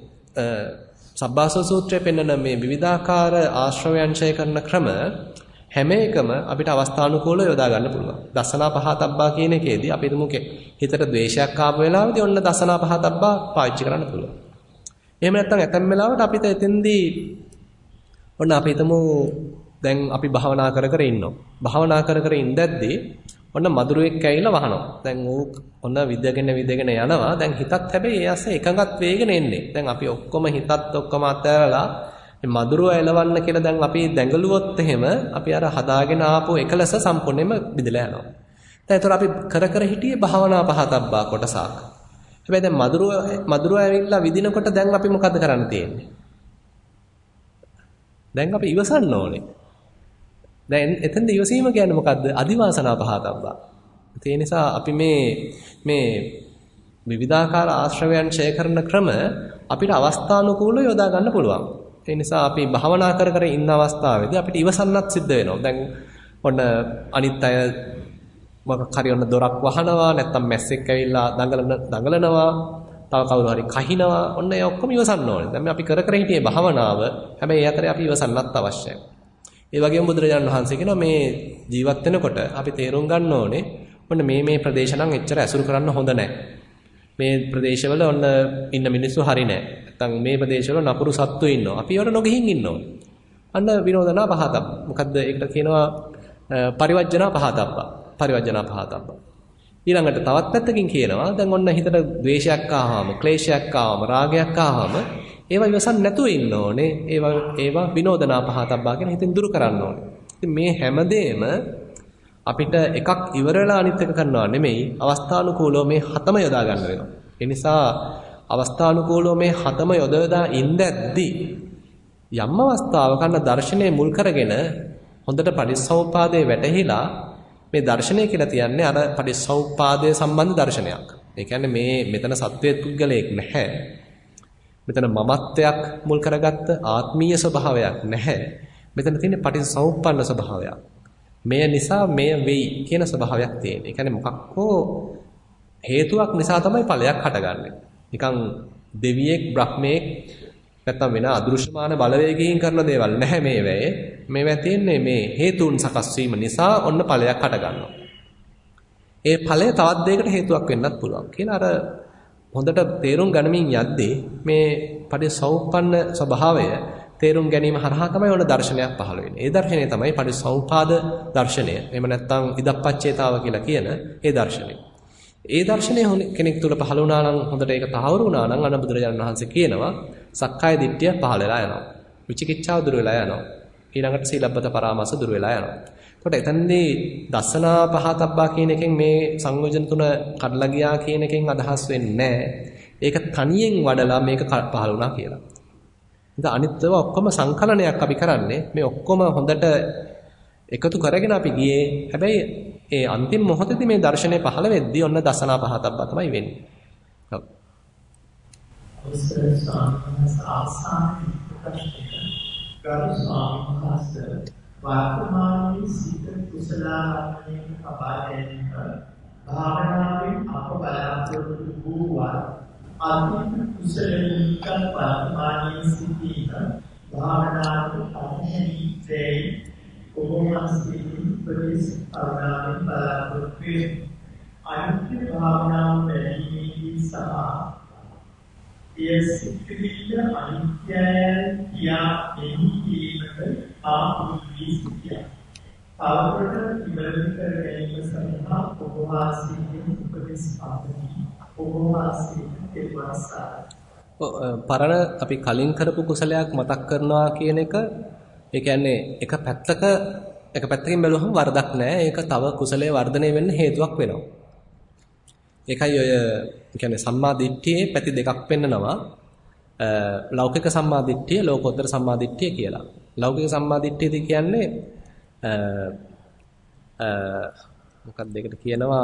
B: සබ්බාසව සූත්‍රයේ පෙන්වන මේ විවිධාකාර ආශ්‍රවයන් ඡය කරන ක්‍රම හැම එකම අපිට අවස්ථානුකූලව යොදා ගන්න පුළුවන්. දසනා පහතබ්බා කියන එකේදී අපි හිතට ද්වේෂයක් ආපු වෙලාවෙදී ඔන්න දසනා පහතබ්බා පාවිච්චි කරන්න පුළුවන්. එහෙම නැත්නම් ඇතැම් වෙලාවට අපිට එතෙන්දී ඔන්න අපි හිතමු දැන් අපි භාවනා කර ඉන්නවා. භාවනා කර ඉඳද්දී ඔන්න මදුරුවෙක් ඇවිල්ලා වහනවා. දැන් ඌ ඔන්න විදගෙන යනවා. දැන් හිතත් හැබැයි ඒ ඇස්සේ එකඟත් වේගෙන එන්නේ. දැන් අපි ඔක්කොම හිතත් ඔක්කොම අතහැරලා මේ මදුරුව එලවන්න කියලා දැන් අපි දැඟලුවොත් එහෙම අපි අර හදාගෙන ආපු එකලස සම්පූර්ණයෙන්ම බිඳලා යනවා. දැන් ඒතර අපි කර හිටියේ භාවනා පහතබ්බා කොටසක්. හැබැයි දැන් මදුරුව ඇවිල්ලා විදිනකොට දැන් අපි මොකද කරන්න තියෙන්නේ? දැන් අපි ඉවසන්න ඕනේ. දැන් එතෙන්ද ඉවසීම කියන්නේ මොකද්ද? අදිවාසනා පහතබ්බා. ඒ නිසා අපි මේ විවිධාකාර ආශ්‍රවයන් ඡය කරන ක්‍රම අපිට අවස්ථානුකූලව යොදා ගන්න පුළුවන්. ඒ නිසා අපි භාවනා කර ඉන්න අවස්ථාවේදී අපිට ඉවසන්නත් සිද්ධ වෙනවා. දැන් ඔන්න අනිත් අය මොකක් හරි ඔන්න දොරක් වහනවා නැත්නම් මැස්සෙක් ඇවිල්ලා දඟලනවා තව කවුරු හරි කහිනවා ඔන්න ඒ ඔක්කොම ඉවසන්න ඕනේ. දැන් අපි කර හිටියේ භාවනාව. හැබැයි ඒ අතරේ අපි ඉවසන්නත් අවශ්‍යයි. ඒ වගේම බුදුරජාණන් වහන්සේ කියනවා මේ ජීවත් වෙනකොට අපි තේරුම් ගන්න ඕනේ ඔන්න මේ ප්‍රදේශ නම් එච්චර ඇසුරු කරන්න හොඳ නැහැ. මේ ප්‍රදේශවල ඔන්න ඉන්න මිනිස්සු හරි නැහැ. නැත්නම් මේ ප්‍රදේශවල නපුරු සත්තු ඉන්නවා. අපි ඒවට නොගෙහින් ඉන්න ඕනේ. අන්න විනෝදනා පහතබ්බ. මොකද්ද ඒකට කියනවා පරිවර්ජනා පහතබ්බ. ඊළඟට තවත් පැත්තකින් කියනවා දැන් ඔන්න හිතට ද්වේෂයක් ආවම, ක්ලේශයක් ආවම, රාගයක් ආවම ඒවා ඉවසන් නැතුව ඉන්න ඕනේ. ඒවා විනෝදනා පහතබ්බා කියන හිතින් දුරු කරන්න ඕනේ. ඉතින් මේ හැමදේම අපිට එකක් ඉවර වෙලා අනිත් එක කරනවා නෙමෙයි අවස්ථානුකූලව මේ හතම යොදා ගන්න වෙනවා. ඒ නිසා අවස්ථානුකූලව මේ හතම යොදවලා ඉඳද්දී යම් අවස්ථාවක අන්න දර්ශනයේ මුල් කරගෙන හොඳට පටිච්චසමුප්පාදයේ වැටහිලා මේ දර්ශනය කියලා තියන්නේ අර පටිච්චසමුප්පාදයේ සම්බන්ධ දර්ශනයක්. ඒ කියන්නේ මෙතන සත්වයේ පුද්ගලයක් නැහැ. මෙතන මමත්වයක් මුල් කරගත්ත ආත්මීය ස්වභාවයක් නැහැ. මෙතන තියෙන්නේ පටිච්චසමුප්පන්න ස්වභාවයක්. මෙය නිසා මෙය වෙයි කියන ස්වභාවයක් තියෙන. ඒ කියන්නේ මොකක් හෝ හේතුවක් නිසා තමයි ඵලයක් හටගන්නේ. නිකන් දෙවියෙක් බ්‍රහ්මයෙක් නැත්තම් වෙන අදෘශ්‍යමාන බලවේගයෙන් කරන දේවල් නැහැ මේ වෙයි. මේවා තියෙන්නේ මේ හේතුන් සකස් වීම නිසා ඔන්න ඵලයක් හටගන්නවා. ඒ ඵලය තවත් දෙයකට හේතුවක් වෙන්නත් පුළුවන්. කියලා අර හොඳට තේරුම් ගනිමින් යද්දී මේ පටිච්චසමුප්පන්න ස්වභාවය තේරුම් ගැනීම හරහා තමයි ඔන්න දර්ශනයක් පහළ වෙන්නේ. ඒ දර්ශනය තමයි පටිච්චසමුපාද දර්ශනය. එහෙම නැත්නම් ඉදප්පච්චේතාව කියලා කියන ඒ දර්ශනය. ඒ දර්ශනය කෙනෙක් තුළ පහළ වුණා නම් හොඳට ඒක තහවුරු වුණා නම් අන්න බුදුරජාණන් වහන්සේ කියනවා සක්කාය දිට්ඨිය පහළ වෙලා යනවා. විචිකිච්ඡාව දුර වෙලා යනවා.
A: ඊළඟට සීලබ්බත පරාමාස දුර වෙලා යනවා. එතකොට එතනදී දස්සනා පහතබ්බා කියන එකෙන් මේ සංයෝජන තුන කඩලා ගියා කියන එකෙන් අදහස් වෙන්නේ නැහැ. ඒක තනියෙන් වඩලා මේක පහළ වුණා කියලා. ඉතින් අනිත් ඒවා ඔක්කොම සංකලනයක් අපි කරන්නේ. මේ ඔක්කොම හොඳට එකතු කරගෙන අපි ගියේ. හැබැයි ඒ අන්තිම මොහොතේදී මේ දර්ශනය පහළ වෙද්දී ඔන්න දසනා පහතබ්බා තමයි වෙන්නේ. ඔව්.
C: වර්තමානයේ සිත කුසලාරම්මණයෙන් කපා ගැනීම භාවනාවෙන් අප බලාපොරොත්තු වූවා අන්තිම කුසලයක වර්තමානයේ සිටීම භාවනාවට අධිහිතේ කොහොමස්කින් ප්‍රතිස් අරණාවෙන් බලාපොරොත්තු වේ අනිත්‍ය භාවනාව වැඩිමේදී සහ සිතිවිල්ල අනිත්‍යය කියා එන්නීමට ආපුරුෂී සිටිය. අවබෝධ ඉවරි කර ගැනීම සඳහා උපවාසයෙන් උපදෙස් පාදනි. උපවාසයෙන් දෙවසා.
A: පරණ අපි කලින් කරපු කුසලයක් මතක් කරනවා කියන එක ඒ කියන්නේ එක පැත්තකින් බැලුවහම වරදක් නැහැ. ඒක තව කුසලයේ වර්ධනය වෙන්න හේතුවක් වෙනවා. ඒකයි ඔය කියන්නේ සම්මා දිට්ඨියේ පැති දෙකක් පෙන්නනවා. ලෞකික සම්මා දිට්ඨිය, ලෝකෝත්තර සම්මා දිට්ඨිය කියලා. ලෞකික සම්මා දිට්ඨියදී කියන්නේ මොකක්ද ඒකට කියනවා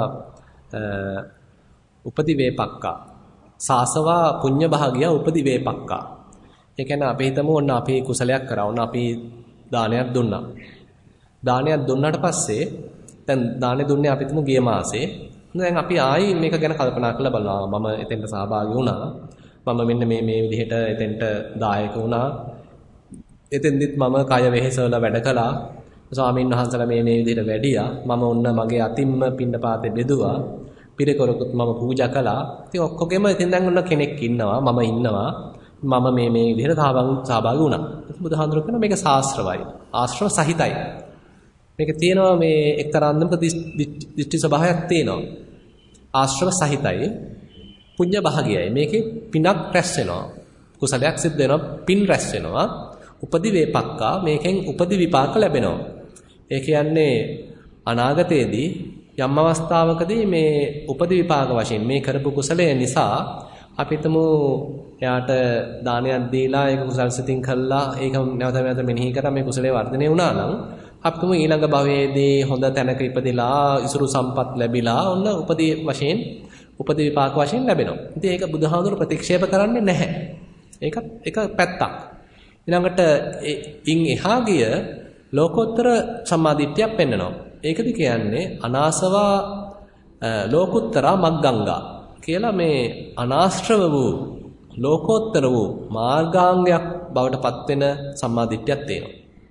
A: උපදි වේපක්කා. සාසවා පුඤ්ඤ භාගිය උපදි වේපක්කා. ඒ කියන්නේ අපි හිතමු ඔන්න අපි කුසලයක් කරා. ඔන්න අපි දානයක් දුන්නා. දානයක් දුන්නාට පස්සේ දැන් දානේ දුන්නේ අපි හිතමු ගිය මාසේ. දැන් අපි ආයි මේක ගැන කල්පනා කරලා බලනවා. මම එතෙන්ට සහභාගී වුණා. මම මෙන්න මේ විදිහට එතෙන්ට දායක වුණා. එතෙන්දිත් මම කය වෙහෙසවලා වැඩ කළා. ස්වාමීන් වහන්සේලා මේ විදිහට වැඩියා. මම ඔන්න මගේ අතින්ම පින්නපාතේ බෙදුවා. පිරිකරකුත් මම පූජා කළා. ඉතින් ඔක්කොගෙම ඉතින් දැන් ඔන්න කෙනෙක් ඉන්නවා. මම ඉන්නවා. මම මේ විදිහට සහභාගී වුණා. බුදුහාඳුර කියන මේක ශාස්ත්‍රවයි. ආශ්‍රව සහිතයි. මේක තියෙනවා මේ එක්තරා අන්දමක දිට්ඨි ස්වභාවයක් තියෙනවා. ආශ්‍රව සහිතයි. පුඤ්ඤ භාගයයි. මේකේ පිනක් රැස් වෙනවා. කුසලයක් සිද්ධ වෙනවා. පින් රැස් වෙනවා. උපදි වේපක්කා මේකෙන් උපදි විපාක ලැබෙනවා. ඒ කියන්නේ අනාගතයේදී යම් අවස්ථාවකදී මේ උපදි විපාක වශයෙන් මේ කරපු කුසලය නිසා අපිටම එයාට දානයක් දීලා ඒක කුසල් සිතින් කළා ඒක නැවත මෙනෙහි කරා මේ කුසලයේ වර්ධනය වුණා නම් අපිටම ඊළඟ භවයේදී හොඳ තැනක ඉපදිලා ඉසුරු සම්පත් ලැබිලා ඔන්න උපදි වශයෙන් උපදි විපාක වශයෙන් ලැබෙනවා. ඉතින් ඒක බුදුහාමුදුර ප්‍රතික්ෂේප කරන්නේ නැහැ. ඒක එක පැත්තක්. ඊළඟට ඉන් එහා ගිය ලෝකෝත්තර සම්මාදිට්ඨියක් පෙන්වනවා. ඒකද කියන්නේ අනාසවා ලෝකුත්තරා මග්ගංගා කියලා මේ අනාශ්‍රව වූ ලෝකෝත්තර වූ මාර්ගාංගයක් බවට පත් වෙන සම්මාදිට්ඨියක් තියෙනවා.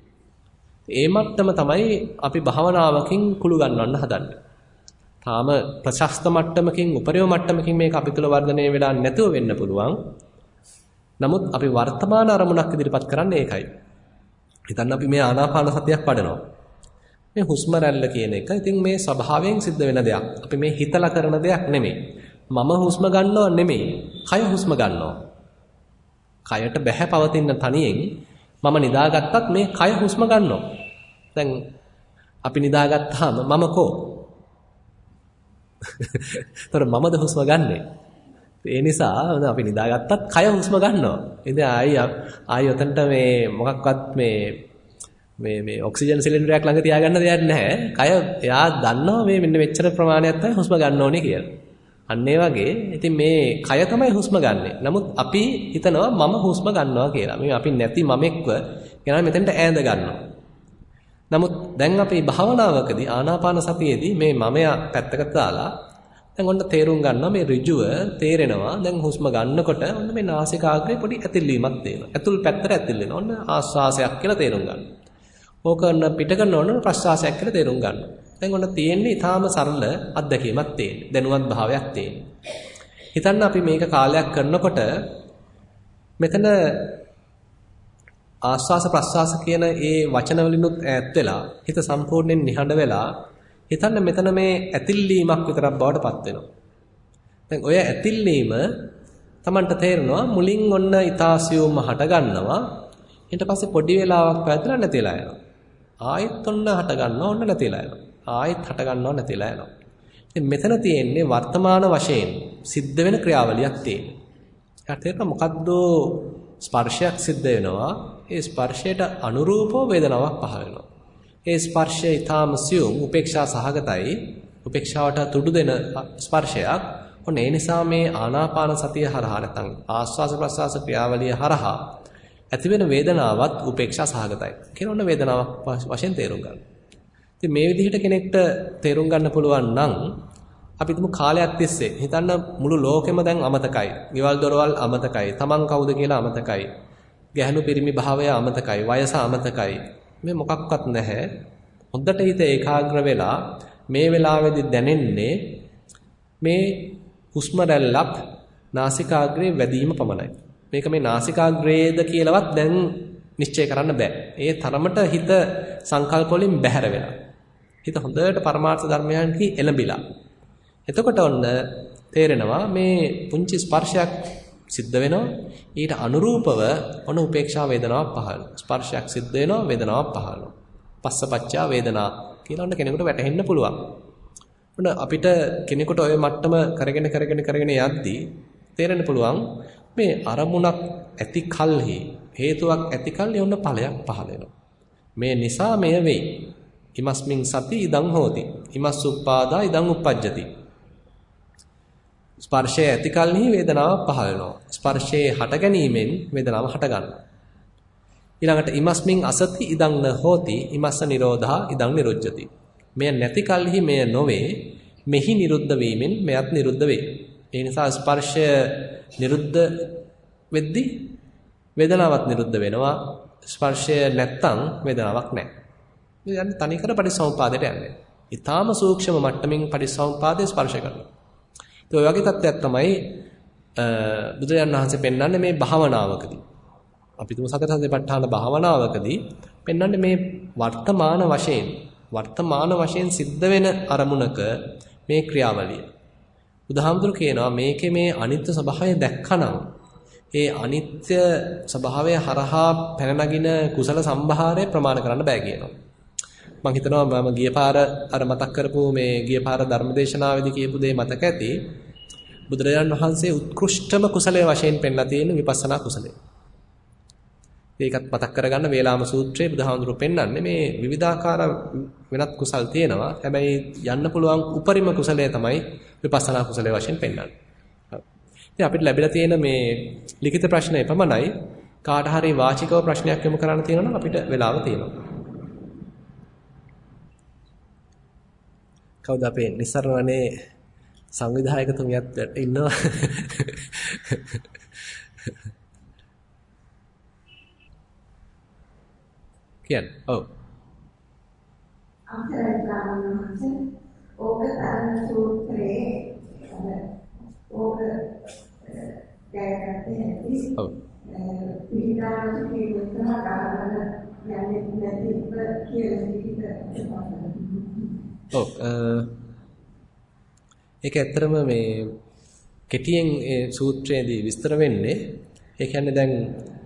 A: ඒ මට්ටම තමයි අපි භාවනාවකින් කුළු ගන්නවන්න හදන්නේ. තාම ප්‍රශස්ත මට්ටමකින් උපරිම මට්ටමකින් මේක අපි තුළ වර්ධනය වෙලා නැතුව වෙන්න පුළුවන්. නමුත් අපි වර්තමාන අරමුණක් ඉදිරිපත් කරන්නේ ඒකයි. හිතන්න අපි මේ ආනාපාන සතියක් වඩනවා. මේ හුස්ම රැල්ල කියන එක ඉතින් මේ ස්වභාවයෙන් සිද්ධ වෙන දෙයක්. අපි මේ හිතලා කරන දෙයක් නෙමෙයි. මම හුස්ම ගන්නව නෙමෙයි. කය හුස්ම ගන්නවා. කයට බැහැ පවතින තනියෙන් මම නිදාගත්තත් මේ කය හුස්ම ගන්නවා. දැන් අපි නිදාගත්තාම මම කෝ? ඒතර මමද හුස්ම ගන්නෙ? ඒ නිසා අපි නිදාගත්තත් කය හුස්ම ගන්නවා. ඉතින් ආයි ඔතනට මේ මොකක්වත් මේ ඔක්සිජන් සිලින්ඩරයක් ළඟ තියාගන්න දෙයක් නැහැ. කය එයා දන්නවා මේ මෙන්න මෙච්චර ප්‍රමාණයක් තමයි හුස්ම ගන්න ඕනේ කියලා. අන්න ඒ වගේ ඉතින් මේ කය තමයි හුස්ම ගන්නෙ. නමුත් අපි හිතනවා මම හුස්ම ගන්නවා කියලා. මේ අපි නැති මමෙක්ව ගෙනා මෙතෙන්ට ඈඳ ගන්නවා. නමුත් දැන් අපි භාවනාවකදී ආනාපාන සතියේදී මේ මමයා පැත්තකට දාලා දැන් ඔන්න තේරුම් ගන්නවා මේ ඍජුව තේරෙනවා. දැන් හුස්ම ගන්නකොට ඔන්න මේ නාසිකාග්‍රේ පොඩි ඇතිල්ලීමක් තියෙනවා. ඇතුල් පැත්තට ඇතිල් වෙනවා. ඔන්න ආශ්වාසයක් කියලා තේරුම් ගන්නවා. ඕකන පිට කරන ඕන ප්‍රශ්වාසයක් කියලා තේරුම් ගන්නවා. දැන් ඔන්න තියෙන්නේ ඊටාම සරල අත්දැකීමක් තියෙන්නේ. දැනුවත් භාවයක් තියෙන්නේ. හිතන්න අපි මේක කාලයක් කරනකොට මෙතන ආස්වාස ප්‍රස්වාස කියන ඒ වචන වලිනුත් ඈත් වෙලා හිත සම්පූර්ණයෙන් නිහඬ වෙලා හිතන්න මෙතන මේ ඇතිල්ලීමක් විතරක් බවට පත් වෙනවා. දැන් ඔය ඇතිල්ලීම Tamanට තේරෙනවා මුලින් ඔන්න ඊතාසියුම්ම හට ගන්නවා. ඊට පස්සේ පොඩි වෙලාවක් පැවැත්ලා නැතිලා යනවා. ආයෙත් ඔන්න හට ගන්නවා ඔන්න නැතිලා යනවා. ආයෙත් හට ගන්නවා නැතිලා යනවා. ඉතින් මෙතන තියෙන්නේ වර්තමාන වශයෙන් සිද්ධ වෙන ක්‍රියාවලියක් තියෙනවා. ඒකට මොකද්ද ස්පර්ශයක් සිද්ධ වෙනවා. ඒ ස්පර්ශයට අනුරූපව වේදනාවක් පහළ වෙනවා. ඒ ස්පර්ශය ඊටාම සියුම් උපේක්ෂා සහගතයි. උපේක්ෂාවට තුඩු දෙන ස්පර්ශයක්. ඔන්න ඒ නිසා මේ ආනාපාන සතිය හරහා නැත්නම් ආස්වාස ප්‍රස්වාස ක්‍රියාවලිය හරහා ඇතිවෙන වේදනාවත් උපේක්ෂා සහගතයි. කියන ඔන්න වේදනාවක් වශයෙන් තේරුම් ගන්න. ඉතින් මේ විදිහට කෙනෙක්ට තේරුම් ගන්න පුළුවන් නම් අපි තුමු කාලයක් තිස්සේ හිතන්න මුළු ලෝකෙම දැන් අමතකයි. ගෙවල් දොරවල් අමතකයි. Taman කවුද කියලා අමතකයි. ගැහණු පිරිමි භාවය අමතකයි. වයස අමතකයි. මේ මොකක්වත් නැහැ. හොඳට හිත ඒකාග්‍ර වෙලා මේ වෙලාවේදී දැනෙන්නේ මේ හුස්ම රැල්ලක් නාසිකාග්‍රේ වැදීම පමණයි. මේක මේ නාසිකාග්‍රේද කියලාවත් දැන් නිශ්චය කරන්න බෑ. ඒ තරමට හිත සංකල්ප වලින් බැහැර වෙලා. හිත හොඳට පරමාර්ථ ධර්මයන්හි එළඹිලා. එතකොට ඔන්න තේරෙනවා මේ පුංචි ස්පර්ශයක් සිද්ධ වෙනවා. ඊට අනුරූපව ඔන්න උපේක්ෂා වේදනාවක් පහළ වෙනවා. ස්පර්ශයක් සිද්ධ වෙනවා වේදනාවක් පහළ වෙනවා. පස්සපච්චා වේදනා කියලා ඔන්න කෙනෙකුට වැටහෙන්න පුළුවන්. ඔන්න අපිට කෙනෙකුට ඔය මට්ටම කරගෙන යද්දී තේරෙන්න පුළුවන් මේ අරමුණක් ඇති කල්හි හේතුවක් ඇති කල්හි ඔන්න ඵලයක් පහළ වෙනවා. මේ නිසා මෙය වෙයි. ඉමස්මින් සති ඉදං හෝති. ඉමස් උප්පාදා ඉදං උප්පජ්ජති. ස්පර්ශය ඇති කල්හි වේදනාවක් පහළ වෙනවා. ස්පර්ශයේ හට ගැනීමෙන් වේදනාව හට ගන්නවා. ඊළඟට ඉමස්මින් අසති ඉදං න හෝති. ඉමස්ස නිරෝධා ඉදං නිරුද්ධති. මෙය නැති කල්හි මෙය නොවේ. මෙහි නිරුද්ධ වීමෙන් මෙයත් නිරුද්ධ වේ. ඒ නිසා ස්පර්ශය නිරුද්ධ වෙද්දී වේදනාවක් නිරුද්ධ වෙනවා. ස්පර්ශය නැත්තම් වේදනාවක් නැහැ. මේ යන්නේ තනිකර පටිසමුපාදයට යන්නේ. ඊටාම සූක්ෂම මට්ටමින් පටිසමුපාදේ ස්පර්ශ කරනවා. ඒ වගේ තත්ත්වයක් තමයි බුදුරජාණන් වහන්සේ පෙන්වන්නේ මේ භාවනාවකදී. අපි තුමු සතර සතිපට්ඨාන භාවනාවකදී පෙන්වන්නේ මේ වර්තමාන වශයෙන් සිද්ධ වෙන අරමුණක මේ ක්‍රියාවලිය. බුදුහාමුදුරු කියනවා මේකේ මේ අනිත්‍ය ස්වභාවය දැක්කනම් ඒ අනිත්‍ය ස්වභාවය හරහා පැන නගින කුසල සම්භාරය ප්‍රමාණ කරන්න බෑ කියනවා. මම හිතනවා මම ගිය පාර අර මතක් කරපු මේ ගිය පාර ධර්මදේශනාවේදී කියපු දේ මතක ඇති. බුදුරජාණන් වහන්සේ උත්කෘෂ්ඨම කුසලයේ වශයෙන් පෙන්ලා තියෙන විපස්සනා කුසලය. ඒකත් මතක් කරගන්න වේලාම සූත්‍රයේ බුදුහාමුදුරුවෝ පෙන්වන්නේ මේ විවිධාකාර වෙනත් කුසල් තියෙනවා. හැබැයි යන්න පුළුවන් උපරිම කුසලය තමයි විපස්සනා කුසලයේ වශයෙන් පෙන්වන්නේ. ඉතින් අපිට ලැබිලා තියෙන මේ ලිඛිත ප්‍රශ්න එපමණයි. කාට හරි වාචිකව ප්‍රශ්නයක් යොමු කරන්න තියෙනවා නම් අපිට වෙලාව තියෙනවා. කවුද අපේ නිස්සරණනේ සංවිධායකතුමියත් ඉන්නවා? කියන්න. ඔව්.
D: අන්තරාය ප්‍රාණවංශ ඕකතරණ සූත්‍රයේ ඕක දැක්කේ නැති.
A: ඔව්.
D: පිළිගන්න කිව්වොත් ගන්න යන්නේ නැති කියලා
A: ඔව්. ඒක ඇත්තටම මේ කෙටියෙන් ඒ සූත්‍රයේදී විස්තර වෙන්නේ ඒ කියන්නේ දැන්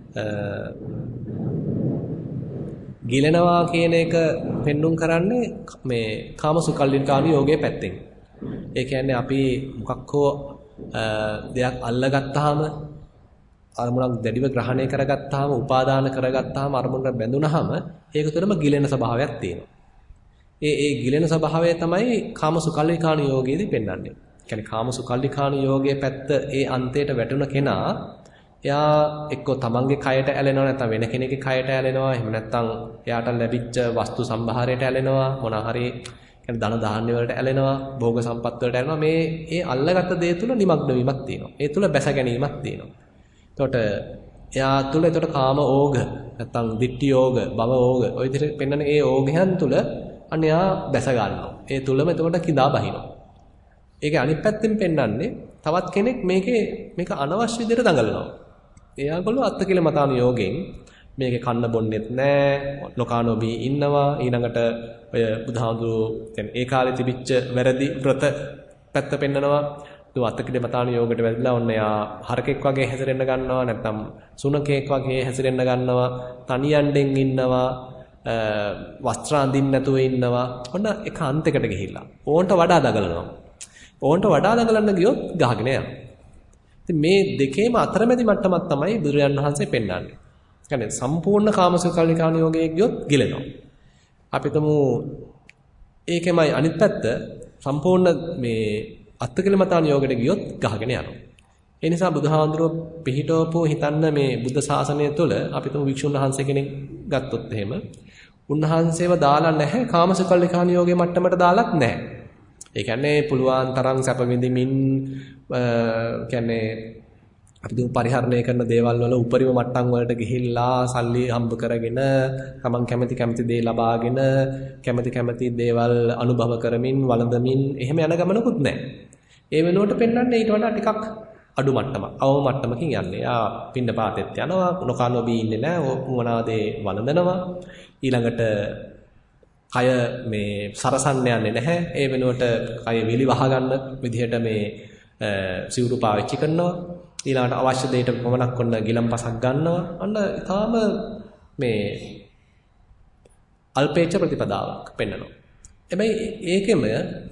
A: ගිලෙනවා කියන එක පෙන්눔 කරන්නේ මේ කාමසුකල්ලිකාණු යෝගයේ පැත්තෙන්. ඒ කියන්නේ අපි මොකක් හෝ දෙයක් අල්ලගත්තාම අරමුණක් දැඩිව ග්‍රහණය කරගත්තාම උපාදාන කරගත්තාම අරමුණට බැඳුනහම ඒක තුළම ගිලෙන ස්වභාවයක් තියෙනවා. ඒ ගිලෙන ස්වභාවය තමයි කාමසුකල්ලිකාණු යෝගයේදී පෙන්වන්නේ. කියන්නේ කාමසුකල්ලිකාණු යෝගයේ පැත්ත ඒ අන්තයට වැටුණ කෙනා එයා එක්කෝ තමන්ගේ කයට ඇලෙනවා නැත්නම් වෙන කෙනෙක්ගේ කයට ඇලෙනවා එහෙම නැත්නම් එයාට ලැබිච්ච වස්තු සම්භාරයට ඇලෙනවා මොන හරි කියන්නේ ධන ධාන්‍ය වලට ඇලෙනවා භෝග සම්පත් වලට ඇලෙනවා මේ ඒ අල්ලගත්ත දේ තුල නිමග්න වීමක් තියෙනවා ඒ තුල බැස ගැනීමක් තියෙනවා එතකොට එයා තුල එතකොට කාම ඕග නැත්නම් ditthi යෝග භව ඕග ඔය විදිහට පෙන්වන ඒ ඕගයන් තුල අන්‍යයා බැස ගන්නවා ඒ තුලම එතකොට කිඳා බහිනවා ඒකේ අනිත් පැත්තෙන් පෙන්වන්නේ තවත් කෙනෙක් මේක අනවශ්‍ය විදිහට දඟලනවා එයාගොල්ලෝ අත්තිකිලමතාණු යෝගයෙන් මේකේ කන්න බොන්නෙත් නැහැ ලෝකානෝබී ඉන්නවා ඊළඟට ඔය බුදුහාමුදුරුවෝ කියන්නේ ඒ කාලේ තිබිච්ච වැරදි වෘත පැත්ත පෙන්නනවා
B: අත්කිලමතාන යෝගයට වැදිලා ඔන්න යා හරකෙක් වගේ හැසිරෙන්න ගන්නවා නැත්නම් සුනකෙක් වගේ හැසිරෙන්න ගන්නවා තනියන්ඩෙන් ඉන්නවා වස්ත්‍ර අඳින්න නැතුව ඉන්නවා ඔන්න එක අන්තයකට ගිහිල්ලා ඕන්ට වඩා දඟලනවා ඕන්ට වඩා දඟලන්න ගියොත් ගහගෙන යනවා ඉතින් මේ දෙකේම අතරමැදි මට්ටමක් තමයි බුදුරජාන් වහන්සේ පෙන්වන්නේ කියන්නේ සම්පූර්ණ කාමසුකල්ලිකාන යෝගයේ ගියොත් ගිලෙනවා අපි තමු ඒකෙමයි අනිත් පැත්ත සම්පූර්ණ මේ අත්කිලමතාන යෝගයට ගියොත් ගහගෙන යනවා. ඒ නිසා බුදුහාඳුරෝ පිහිටවපෝ හිතන්න මේ බුද්ධ ශාසනය තුළ අපි තුමු වික්ෂුන් වහන්සේ කෙනෙක් ගත්තොත් එහෙම උන්වහන්සේව දාලා නැහැ කාමසුකල්ලිකාන යෝගයේ මට්ටමට දාලත් නැහැ. ඒ කියන්නේ පුළුවන් තරම් සැප විඳිමින් කියන්නේ අපි දුම් පරිහරණය කරන දේවල් වල උපරිම මට්ටම් වලට ගිහිල්ලා සල්ලි හම්බ කරගෙන තමන් කැමති දේ ලබාගෙන කැමති දේවල් අනුභව කරමින් වළඳමින් එහෙම යන ගමනකුත් නැහැ. ඒ වෙනුවට පෙන්වන්නේ ඊට වඩා ටිකක් අඩු මට්ටමක්. අවම මට්ටමකින් යන්නේ. ආ පින්න පාතෙත් යනවා, නොකනොබී ඉන්නේ නැහැ, මොනවාදේ වළඳනවා. ඊළඟට කය මේ සරසන්න යන්නේ නැහැ. ඒ වෙනුවට කය විලි වහ ගන්න විදිහට මේ සිවුරු පාවිච්චි කරනවා. ඊළඟට අවශ්‍ය දෙයට පමණක් ඔන්න ගිලම්පසක් ගන්නවා. අන්න ඊටාම මේ අල්පේච්ඡ ප්‍රතිපදාවක් පෙන්වනවා. හැබැයි ඒකෙම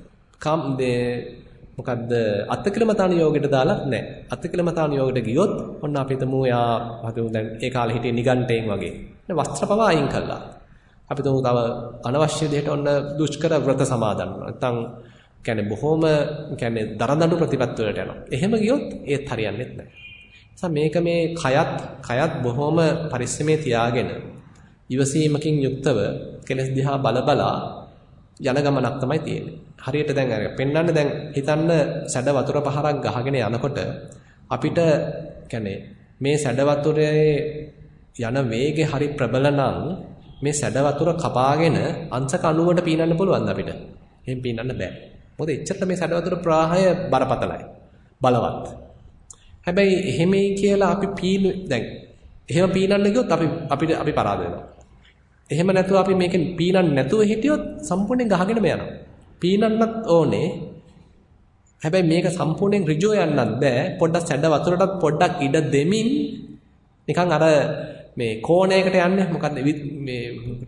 B: මොකද්ද අත්කිලමතාන යෝගයට දාලා නැහැ. අත්කිලමතාන යෝගයට ගියොත් ඔන්න අපි හිතමු යා දැන් ඒ කාලේ හිටියේ නිගණ්ඨයෙන් වගේ. වස්ත්‍ර පවා අයින් කළා. අපි හිතමු තව අනවශ්‍ය දෙයට ඔන්න දුෂ්කර વ્રත සමාදන් වෙනවා. නැත්නම් කියන්නේ බොහොම කියන්නේ දරදඬු ප්‍රතිපත්ති වලට යනවා. එහෙම ගියොත් ඒත් හරියන්නේ නැහැ. නිසා මේක මේ කයත් බොහොම පරිස්සමේ තියාගෙන ඉවසීමකින් යුක්තව කෙලස් දිහා බලබලා යන ගමනක් තමයි තියෙන්නේ. හරියට දැන් අර පෙන්වන්නේ දැන් හිතන්න සැඩ වතුර පහරක් ගහගෙන යනකොට අපිට කියන්නේ මේ සැඩ වතුරේ යන වේගය හරි ප්‍රබල නම් මේ සැඩ වතුර කපාගෙන අංශක 90ට පීනන්න පුළුවන්ද අපිට? එහෙම පීනන්න බෑ. මොකද එච්චරට මේ සැඩ වතුර ප්‍රවාහය බරපතලයි. බලවත්. හැබැයි එහෙමයි කියලා අපි දැන් එහෙම පීනන්න ගියොත් අපි පරාද වෙනවා. එහෙම නැතුව අපි මේකෙන් පීනන්න නැතුව හිටියොත් සම්පූර්ණයෙන් ගහගෙනම යනවා. පීනන්නත් ඕනේ. හැබැයි මේක සම්පූර්ණයෙන් ඍජුව යන්නත් බෑ. පොඩ්ඩක් සැඩ වතුරටත් පොඩ්ඩක් ඉඩ දෙමින් නිකන් අර මේ කෝණයකට යන්නේ මොකද්ද මේ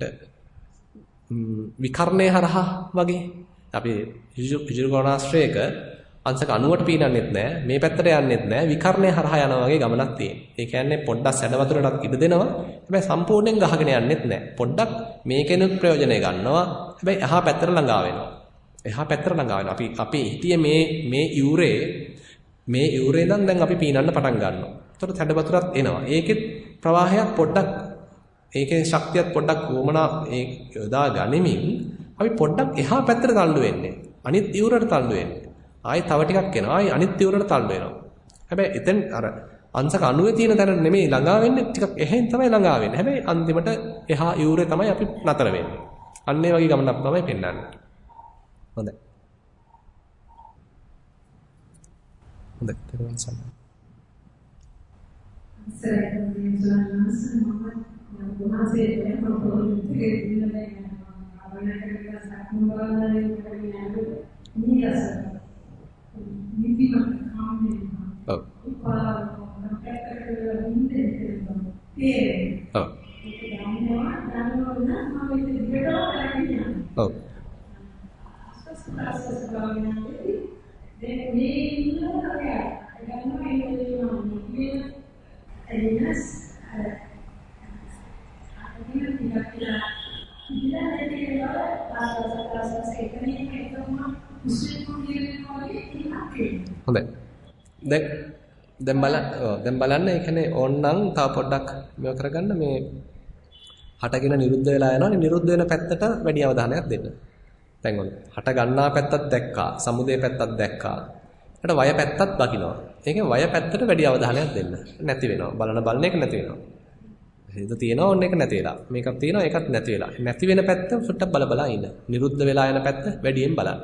B: විකර්ණය හරහා වගේ. අපි ඍජු කෝණාශ්‍රයක අංශක 90ට පීනන්නෙත් නැහැ. මේ පැත්තට යන්නෙත් නැහැ. විකර්ණය හරහා යනවා වගේ ගමනක් තියෙනවා. ඒ කියන්නේ පොඩ්ඩක් සැඩ වතුරටත් ඉඩ දෙනවා. හැබැයි සම්පූර්ණයෙන් ගහගෙන යන්නෙත් නැහැ. පොඩ්ඩක් මේකෙනුත් ප්‍රයෝජනය ගන්නවා. හැබැයි එහා පැත්තට ළඟා වෙනවා. එහා පැත්තට ළඟා වෙනවා. අපි හිටියේ මේ යූරේ ඉඳන් දැන් අපි පීනන්න පටන් ගන්නවා. එතකොට සැඩ වතුරත් එනවා. ඒකෙත් ප්‍රවාහයක් පොඩ්ඩක් ඒකේ ශක්තියත් පොඩ්ඩක් වමනා ඒ යොදා ගනිමින් අපි පොඩ්ඩක් එහා පැත්තට තල්ලු වෙන්නේ. අනිත් යූරට තල්ලු වෙන්නේ. ආයි තව ටිකක් එනවා. ආයි අනිත් යූරට තල්ලු වෙනවා. හැබැයි එතෙන් අර අංශක 90 තියෙන තැන නෙමෙයි ළඟා වෙන්නේ. ටිකක් එහෙන් තමයි ළඟා වෙන්නේ. හැබැයි අන්තිමට එහා යූරේ තමයි අපි නතර වෙන්නේ. අන්න ඒ වගේ ගමනක් තමයි පෙන්වන්නේ. හොඳයි. තේරුම් ගන්න. හොඳයි. දැන් බලන්න ඒ කියන්නේ ඕන්නම් තව පොඩ්ඩක් මේව කරගන්න මේ හටගෙන නිරුද්ධ වෙලා යනවා. නිරුද්ධ වෙන පැත්තට වැඩි අවධානයක් දෙන්න. දැන් ඔන්න හට ගන්නා පැත්තත් දැක්කා, සමුදේ පැත්තත් දැක්කා. ඊට වය පැත්තත් දකින්නවා. ඒකෙන් වය පැත්තට වැඩි අවධානයක් දෙන්න. නැති වෙනවා. බලන එක නැති වෙනවා. හිත තියෙනවා ඕන එක නැති වෙලා. මේකක් තියෙනවා ඒකත් නැති වෙලා. නැති වෙන පැත්ත සුට්ටක් බල ඉන්න. නිරුද්ධ වෙලා යන පැත්ත වැඩියෙන් බලන්න.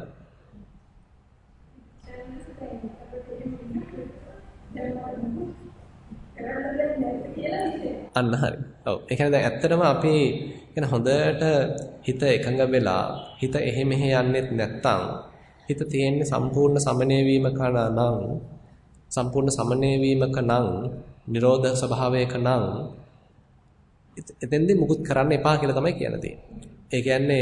B: අන්න හරි. ඔව්. ඒ කියන්නේ දැන් ඇත්තටම අපි කියන හොඳට හිත එකඟ වෙලා හිත එහෙ මෙහෙ යන්නෙත් නැත්තම්
A: හිත තියෙන්නේ සම්පූර්ණ සමනය වීමක නම් සම්පූර්ණ සමනය වීමක නම් නිරෝධ ස්වභාවයක නම් එතෙන්දී මුකුත් කරන්න එපා කියලා තමයි කියන්න තියෙන්නේ. ඒ කියන්නේ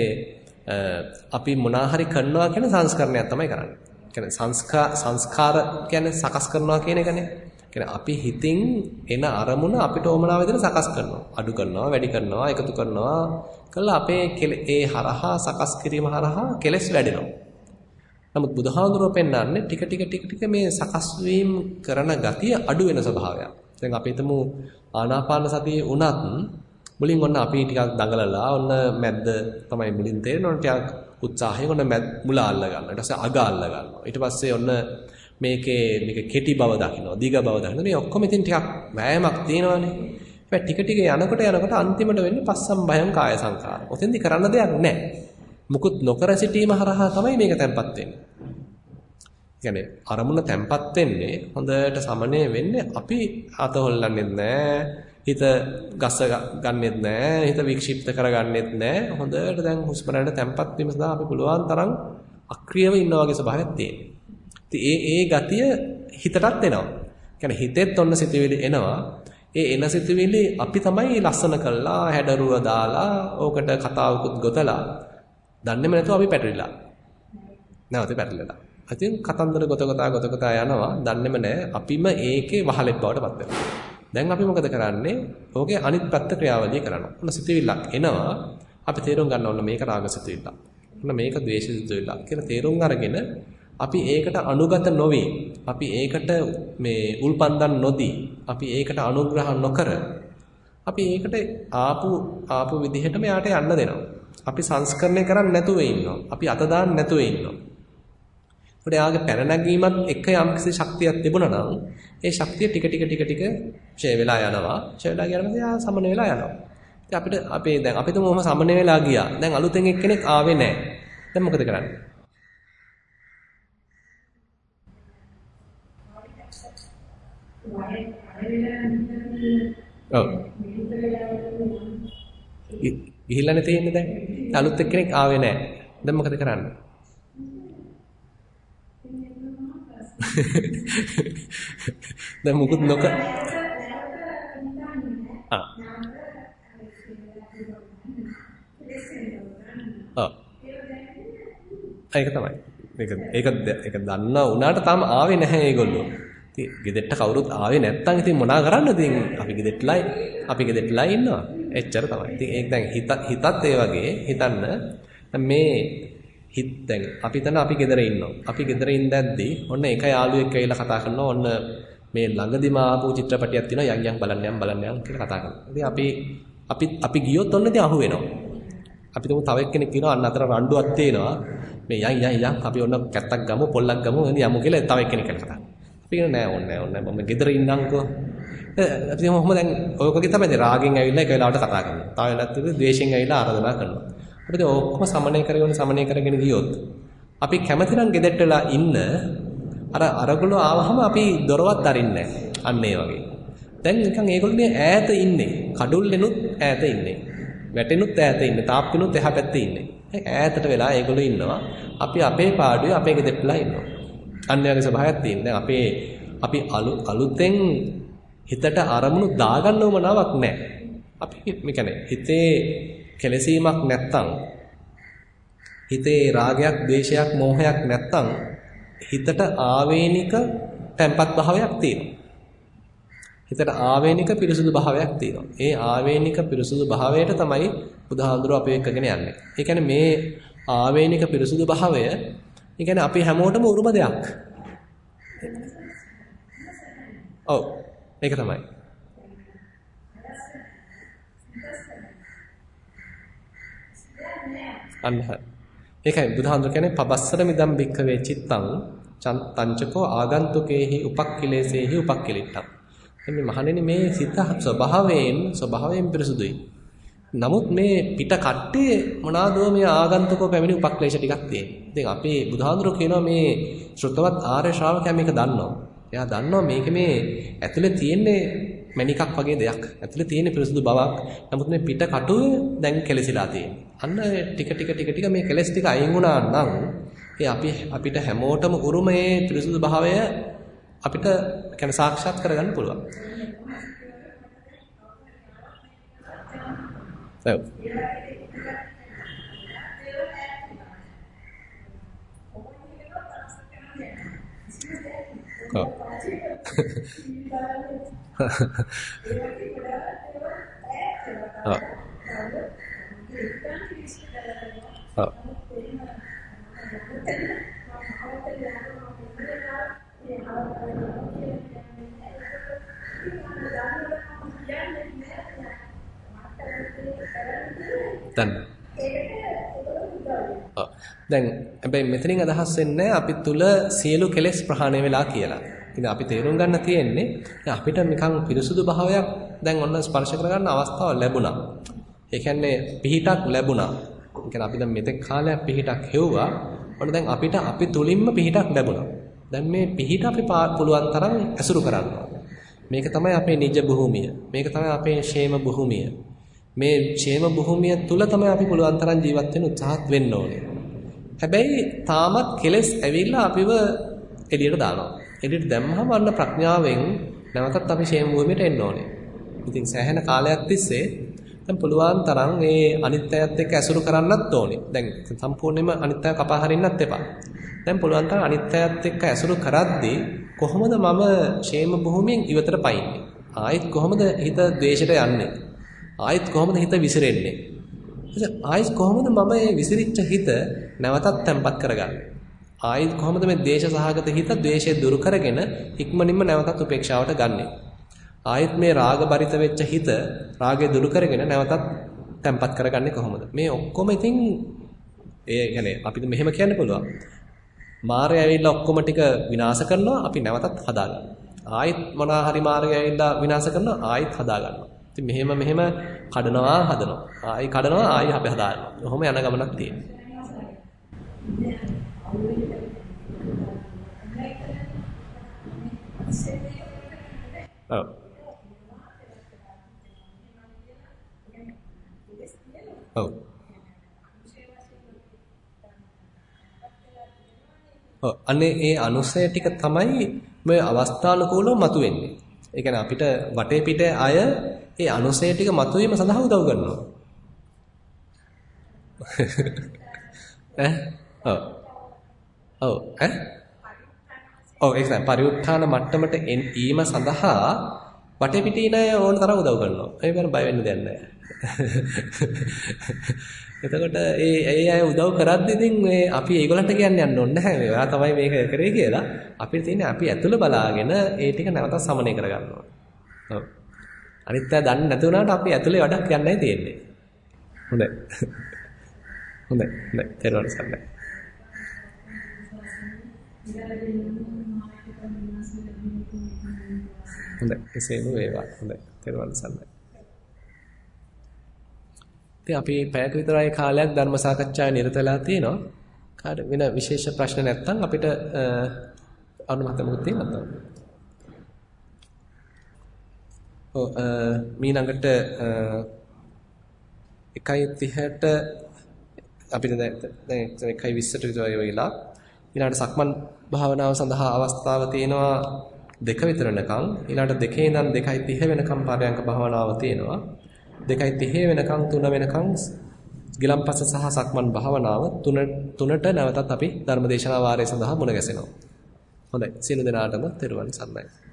A: අපි මොනා හරි කරනවා කියන සංස්කරණයක් තමයි කරන්නේ. කියන්නේ සංස්කාර කියන්නේ සකස් කරනවා කියන එකනේ. කියන්නේ අපි හිතින් එන අරමුණ අපිට ඕමනා විදිහට සකස් කරනවා. අඩු කරනවා, වැඩි කරනවා, එකතු කරනවා. කළා අපේ ඒ හරහා සකස් කිරීම හරහා කෙලස් වැඩෙනවා. නමුත් බුදුහාඳුරෝ පෙන්වන්නේ ටික මේ සකස් වීම කරන ගතිය අඩු වෙන ස්වභාවයක්. දැන් අපි හිතමු ආනාපාන සතියේ උනත් මුලින් ඔන්න අපි ටිකක් දඟලලා ඔන්න මැද්ද තමයි මුලින් තේරෙන්නේ. ඔන්න ටිකක් උත්සාහයෙන් ඔන්න මුල අල්ල ගන්නවා. ඊට පස්සේ අග අල්ල ගන්නවා. ඊට පස්සේ ඔන්න මේක කෙටි බව දකින්නවා. දීඝ බව දකින්නවා. මේ ඔක්කොම ඉතින් ටිකක් වෑයමක් තියෙනවානේ. ටික යනකොට අන්තිමට වෙන්නේ පස්සම් භයං කාය සංඛාර. ඔතෙන්දි කරන්න දෙයක් නැහැ. මුකුත් නොකර සිටීම හරහා තමයි මේක තැම්පත් වෙන්නේ. කියන්නේ අරමුණ තැම්පත් වෙන්නේ හොඳට සමනය වෙන්නේ අපි අත හොල්ලන්නේ නැහැ. හිත ගස්ස ගන්නෙත් නැහැ. හිත වික්ෂිප්ත කරගන්නෙත් නැහැ. හොඳට දැන් හුස්ම රැල්ල තැම්පත් වීම සඳහා අපි පුළුවන් තරම් අක්‍රියව ඉන්නා වගේ ස්වභාවයක් තියෙනවා. ඉතින් ඒ ගතිය හිතටත් එනවා. කියන්නේ හිතෙත් ඔන්න සිතුවිලි එනවා. ඒ එන සිතුවිලි අපි තමයි ලස්සන කළා, හැඩරුව දාලා, ඕකට කතාවකුත් ගොතලා. දන්නේම නැතුව අපි පැටලිලා. නැවත පැටලෙලා. ඉතින් කතන්දර ගොත ගොතා යනවා. දන්නේම නැහැ. අපිම ඒකේ වහලෙක් බවට පත් වෙනවා. දැන් අපි මොකද කරන්නේ? ඕකේ අනිත් පැත්ත ක්‍රියාවලිය කරනවා. ඔන්න සිතුවිල්ලක් එනවා. අපි තේරුම් ගන්න ඕන මේක රාග සිතුවිල්ලක්. ඔන්න මේක ද්වේෂ සිතුවිල්ලක් කියලා තේරුම් අරගෙන අපි ඒකට අනුගත නොවි. අපි ඒකට මේ උල්පන්දම් නොදී. අපි ඒකට අනුග්‍රහ නොකර. අපි ඒකට ආපු විදිහටම යාට යන්න දෙනවා. අපි සංස්කරණය කරන්නේ නැතුව ඉන්නවා. අපි අත දාන්න නැතුව ඉන්නවා. ඒකට යාගේ පැන නැගීමත් එක යම්කිසි ශක්තියක් තිබුණා නම් ඒ ශක්තිය ටික ක්ෂය වෙලා යනවා. ක්ෂය වෙලා ගියාම යා සමන වෙලා යනවා. ඉතින් අපේ දැන් අපි තුමම සමන වෙලා ගියා. දැන් අලුතෙන් එක්කෙනෙක් ආවේ නැහැ. දැන් මොකද කරන්නේ? ඔව්. ගිහිල්ලානේ තියෙන්නේ දැන්. අලුත් එක්කෙනෙක් ආවේ නැහැ. දැන් මොකද කරන්නේ? දැන් මොකුත් නොක ඒක තමයි. ඒක දන්නා වුණාට තාම ආවේ නැහැ ඒගොල්ලෝ. ඉතින් ගෙදරට කවුරුත් ආවේ නැත්තම් ඉතින් මොනා කරන්නද? ඉතින් අපි ගෙදරටලා ඉන්නවා. එච්චර තමයි. ඉතින් ඒක දැන් හිතත් ඒ වගේ හිතන්න මේ හිත දැන් අපි ගෙදර ඉන්නවා. අපි ගෙදර ඉඳද්දී ඔන්න එක යාළුවෙක් ඇවිල්ලා කතා කරනවා. ඔන්න මේ ළඟදිම ආපු චිත්‍රපටියක් තියෙනවා. යන් බලන්න යන් කියලා කතා කරනවා. ඉතින් අපි ගියොත් ඔන්න ඉතින් අහු වෙනවා. අපි තුමු තව එක්කෙනෙක් කියනවා අන්න අතර රණ්ඩුවක් තියෙනවා. මේ යන් අපි ඔන්න කැත්තක් ගමු පොල්ලක් ගමු යමු කියලා තව එක්කෙනෙක් කතා. අපි කියන නෑ ඕනේ මම ගෙදර ඉන්නම්කෝ. අපි මොහොම දැන් ඔය වගේ තමයි රාගෙන් ඇවිල්ලා එක වෙලාවට කතා කරනවා. තව වෙලත් ද්වේෂයෙන් ඇවිල්ලා ආරාධනා කරනවා. අපි දැන් ඔක්කොම සමනය කරගෙන ගියොත් අපි කැමති නම් ගෙදරට වෙලා ඉන්න අරගොල්ලෝ ආවහම අපි දොරවත් අරින්නේ නැහැ. අන්න ඒ වගේ. දැන් නිකන් ඒගොල්ලෝ ඈත ඉන්නේ. කඩුල්ලෙනුත් ඈත ඉන්නේ. වැටෙනුත් ඈත ඉන්නේ. තාප්පිනුත් එහා පැත්තේ ඉන්නේ. ඈතට වෙලා ඒගොල්ලෝ ඉන්නවා. අපි අපේ පාඩුවේ අපේ ගෙදරටලා ඉන්නවා. අන්න ඒ වගේ ස්වභාවයක් තියෙන. දැන් අපි අලුතෙන් හිතට අරමුණු දාගන්න ඕමනාවක් නැහැ. අපි මේ කියන්නේ හිතේ කෙලසීමක් නැත්තම් හිතේ රාගයක්, ද්වේෂයක්, මෝහයක් නැත්තම් හිතට ආවේනික තැම්පත් භාවයක් තියෙනවා. හිතට ආවේනික පිරිසුදු භාවයක් තියෙනවා. ඒ ආවේනික පිරිසුදු භාවයට තමයි බුදුහාඳුරෝ අපේ එක්කගෙන යන්නේ. ඒ කියන්නේ මේ ආවේනික පිරිසුදු භාවය ඒ කියන්නේ අපි හැමෝටම උරුම දෙයක්. ඔව්. ඒක තමයි. අන්න ඒකයි බුදුහාඳුර කියන්නේ පබස්සර මිදම් භික්ඛවේ චිත්තං තංචකෝ ආගන්තුකේහි උපක්ඛිලේසේහි උපක්ඛිලිට්ඨං. මේ මහණෙනි මේ සිත ස්වභාවයෙන් පිරිසුදුයි. නමුත් මේ පිට කට්ටේ මොනවාදෝ මේ ආගන්තුකෝ පැමිණි උපක්ලේශ ටිකක් තියෙනවා. ඉතින් අපේ බුදුහාඳුර කියනවා මේ ශ්‍රොතවත් ආර්ය ශ්‍රාවකයා මේක දන්නවා. එයා දන්නවා මේක මේ ඇතුලේ තියෙන්නේ මණිකක් වගේ දෙයක්. ඇතුලේ තියෙන පිරිසුදු බවක්. නමුත් මේ පිට කටුවේ දැන් කෙලසිලා තියෙනවා. අන්න ටික මේ කෙලස් ටික අයින් වුණා නම් අපිට හැමෝටම උරුමයේ පිරිසුදු භාවය අපිට කියන්නේ සාක්ෂාත් කරගන්න පුළුවන්. ඔව්. දැන් හැබැයි මෙතනින් අදහස් වෙන්නේ අපි තුල සියලු කෙලෙස් ප්‍රහාණය වෙලා කියලා. ඉතින් අපි තේරුම් ගන්න තියෙන්නේ අපිට නිකන් පිරිසුදු භාවයක් දැන් ඔන්න ස්පර්ශ කරගන්න අවස්ථාව ලැබුණා. ඒ කියන්නේ පිහිටක් ලැබුණා. ඒ කියන්නේ අපි දැන් මෙතෙක් කාලයක් පිහිටක් හෙව්වා. ඔන්න දැන් අපිට අපි තුලින්ම පිහිටක් ලැබුණා. දැන් මේ පිහිට අපි පුළුවන් තරම් ඇසුරු කරන්න. මේක තමයි අපේ නිජ භූමිය. මේක තමයි අපේ ക്ഷേම භූමිය. මේ ക്ഷേම භූමිය තුල තමයි අපි පුළුවන් තරම් ජීවත් වෙන්න උත්සාහත් වෙන්න ඕනේ. හැබැයි තාමත් කෙලෙස් ඇවිල්ලා අපිව එළියට දානවා. එළියට දැම්මම අන්න ප්‍රඥාවෙන් නැවතත් අපි ക്ഷേම භූමියට එන්න ඕනේ. ඉතින් සෑහෙන කාලයක් තිස්සේ දැන් පුළුවන් තරම් මේ අනිත්‍යයත් එක්ක ඇසුරු කරන්නත් ඕනේ. දැන් සම්පූර්ණයෙන්ම අනිත්‍යය කපා හරින්නත් එපා. දැන් පුළුවන් තරම් අනිත්‍යයත් එක්ක ඇසුරු කරද්දී කොහොමද මම ക്ഷേම භූමියෙන් ඉවතට පයින්නේ? ආයෙත් කොහොමද හිත ද්වේෂයට යන්නේ? ආයෙත් කොහොමද හිත විසිරෙන්නේ? ආයෙත් කොහොමද මම මේ විසිරිච්ච හිත නැවතත් තැම්පත් කරගන්නේ? ආයෙත් කොහොමද මේ ද්වේෂ සහගත හිත ද්වේෂය දුරු කරගෙන ඉක්මනින්ම නැවතත් උපේක්ෂාවට ගන්නෙ? ආයෙත් මේ රාග බරිත වෙච්ච හිත රාගය දුරු කරගෙන නැවතත් තැම්පත් කරගන්නේ කොහොමද? මේ ඔක්කොම ඉතින් ඒ කියන්නේ අපිට මෙහෙම කියන්න පුළුවන්. මායя ඇවිල්ලා ඔක්කොම ටික විනාශ කරනවා අපි නැවතත් හදාගන්නවා. ආයෙත් මොනවා හරි මායя ඇවිල්ලා විනාශ කරනවා ආයෙත් හදාගන්නවා. ඉතින් මෙහෙම කඩනවා හදනවා. ආයෙ කඩනවා ආයෙ අපි හදාගන්නවා. කොහොම යන ගමනක් තියෙනවා. ඔව්. ඔව්. අනේ ඒ අනුසය ටික තමයි මේ අවස්ථානුකූලව මතුවෙන්නේ. ඒ කියන්නේ අපිට වටේ පිටේ අය ඒ අනුසය ටික මතුවීම සඳහා උදව් කරනවා. ඔව්. ඔව් ඔව් ඒක තමයි පරිඋත්ථාන මට්ටමට ඊම සඳහා වටේ පිටේ ඉන්න අය ඕන තරම් උදව් කරනවා. ඒ වෙන බය වෙන්න දෙයක් නැහැ. එතකොට ඒ අය උදව් කරද්දී ඉතින් මේ අපි ඒගොල්ලන්ට කියන්න යන්න ඕනේ නැහැ. ඔයා තමයි මේක කරේ කියලා. අපිට තියෙන්නේ අපි ඇතුළ බලාගෙන ඒ ටික නැවතත් සමනය කරගන්න ඕනේ. ඔව්. අනිත් අය දන්නේ නැති වුණාට අපි ඇතුළේ වැඩක් යන්නයි තියෙන්නේ. හොඳයි. හොඳයි. තේරුම් ගන්න. හොඳයි. එසේම වේවා. හොඳයි. තේරුම් ගන්න. ඉතින් අපි පැයක විතරයි කාලයක් ධර්ම සාකච්ඡාවේ නිරත වෙලා තිනවා. කාට වෙන විශේෂ ප්‍රශ්න නැත්නම් අපිට අනුමත මොකද තියෙනවද? ඔව් මීළඟට 1:30ට අපිට දැන් 1:20ට විතර වෙලා ඊළඟට සක්මන් භාවනාව සඳහා අවස්ථාව තියෙනවා 2 විතර වෙනකන්. ඊළඟට 2 ඉඳන් 2:30 වෙනකන් පරයන්ක භාවනාව තියෙනවා. 2:30 වෙනකන් 3 වෙනකන් ගිලම්පස සහ සක්මන් භාවනාව 3ට නැවතත් අපි ධර්මදේශනා වාරය සඳහා මුණ ගැසෙනවා. හොඳයි. සියලු දෙනාටම තෙරුවන් සරණයි.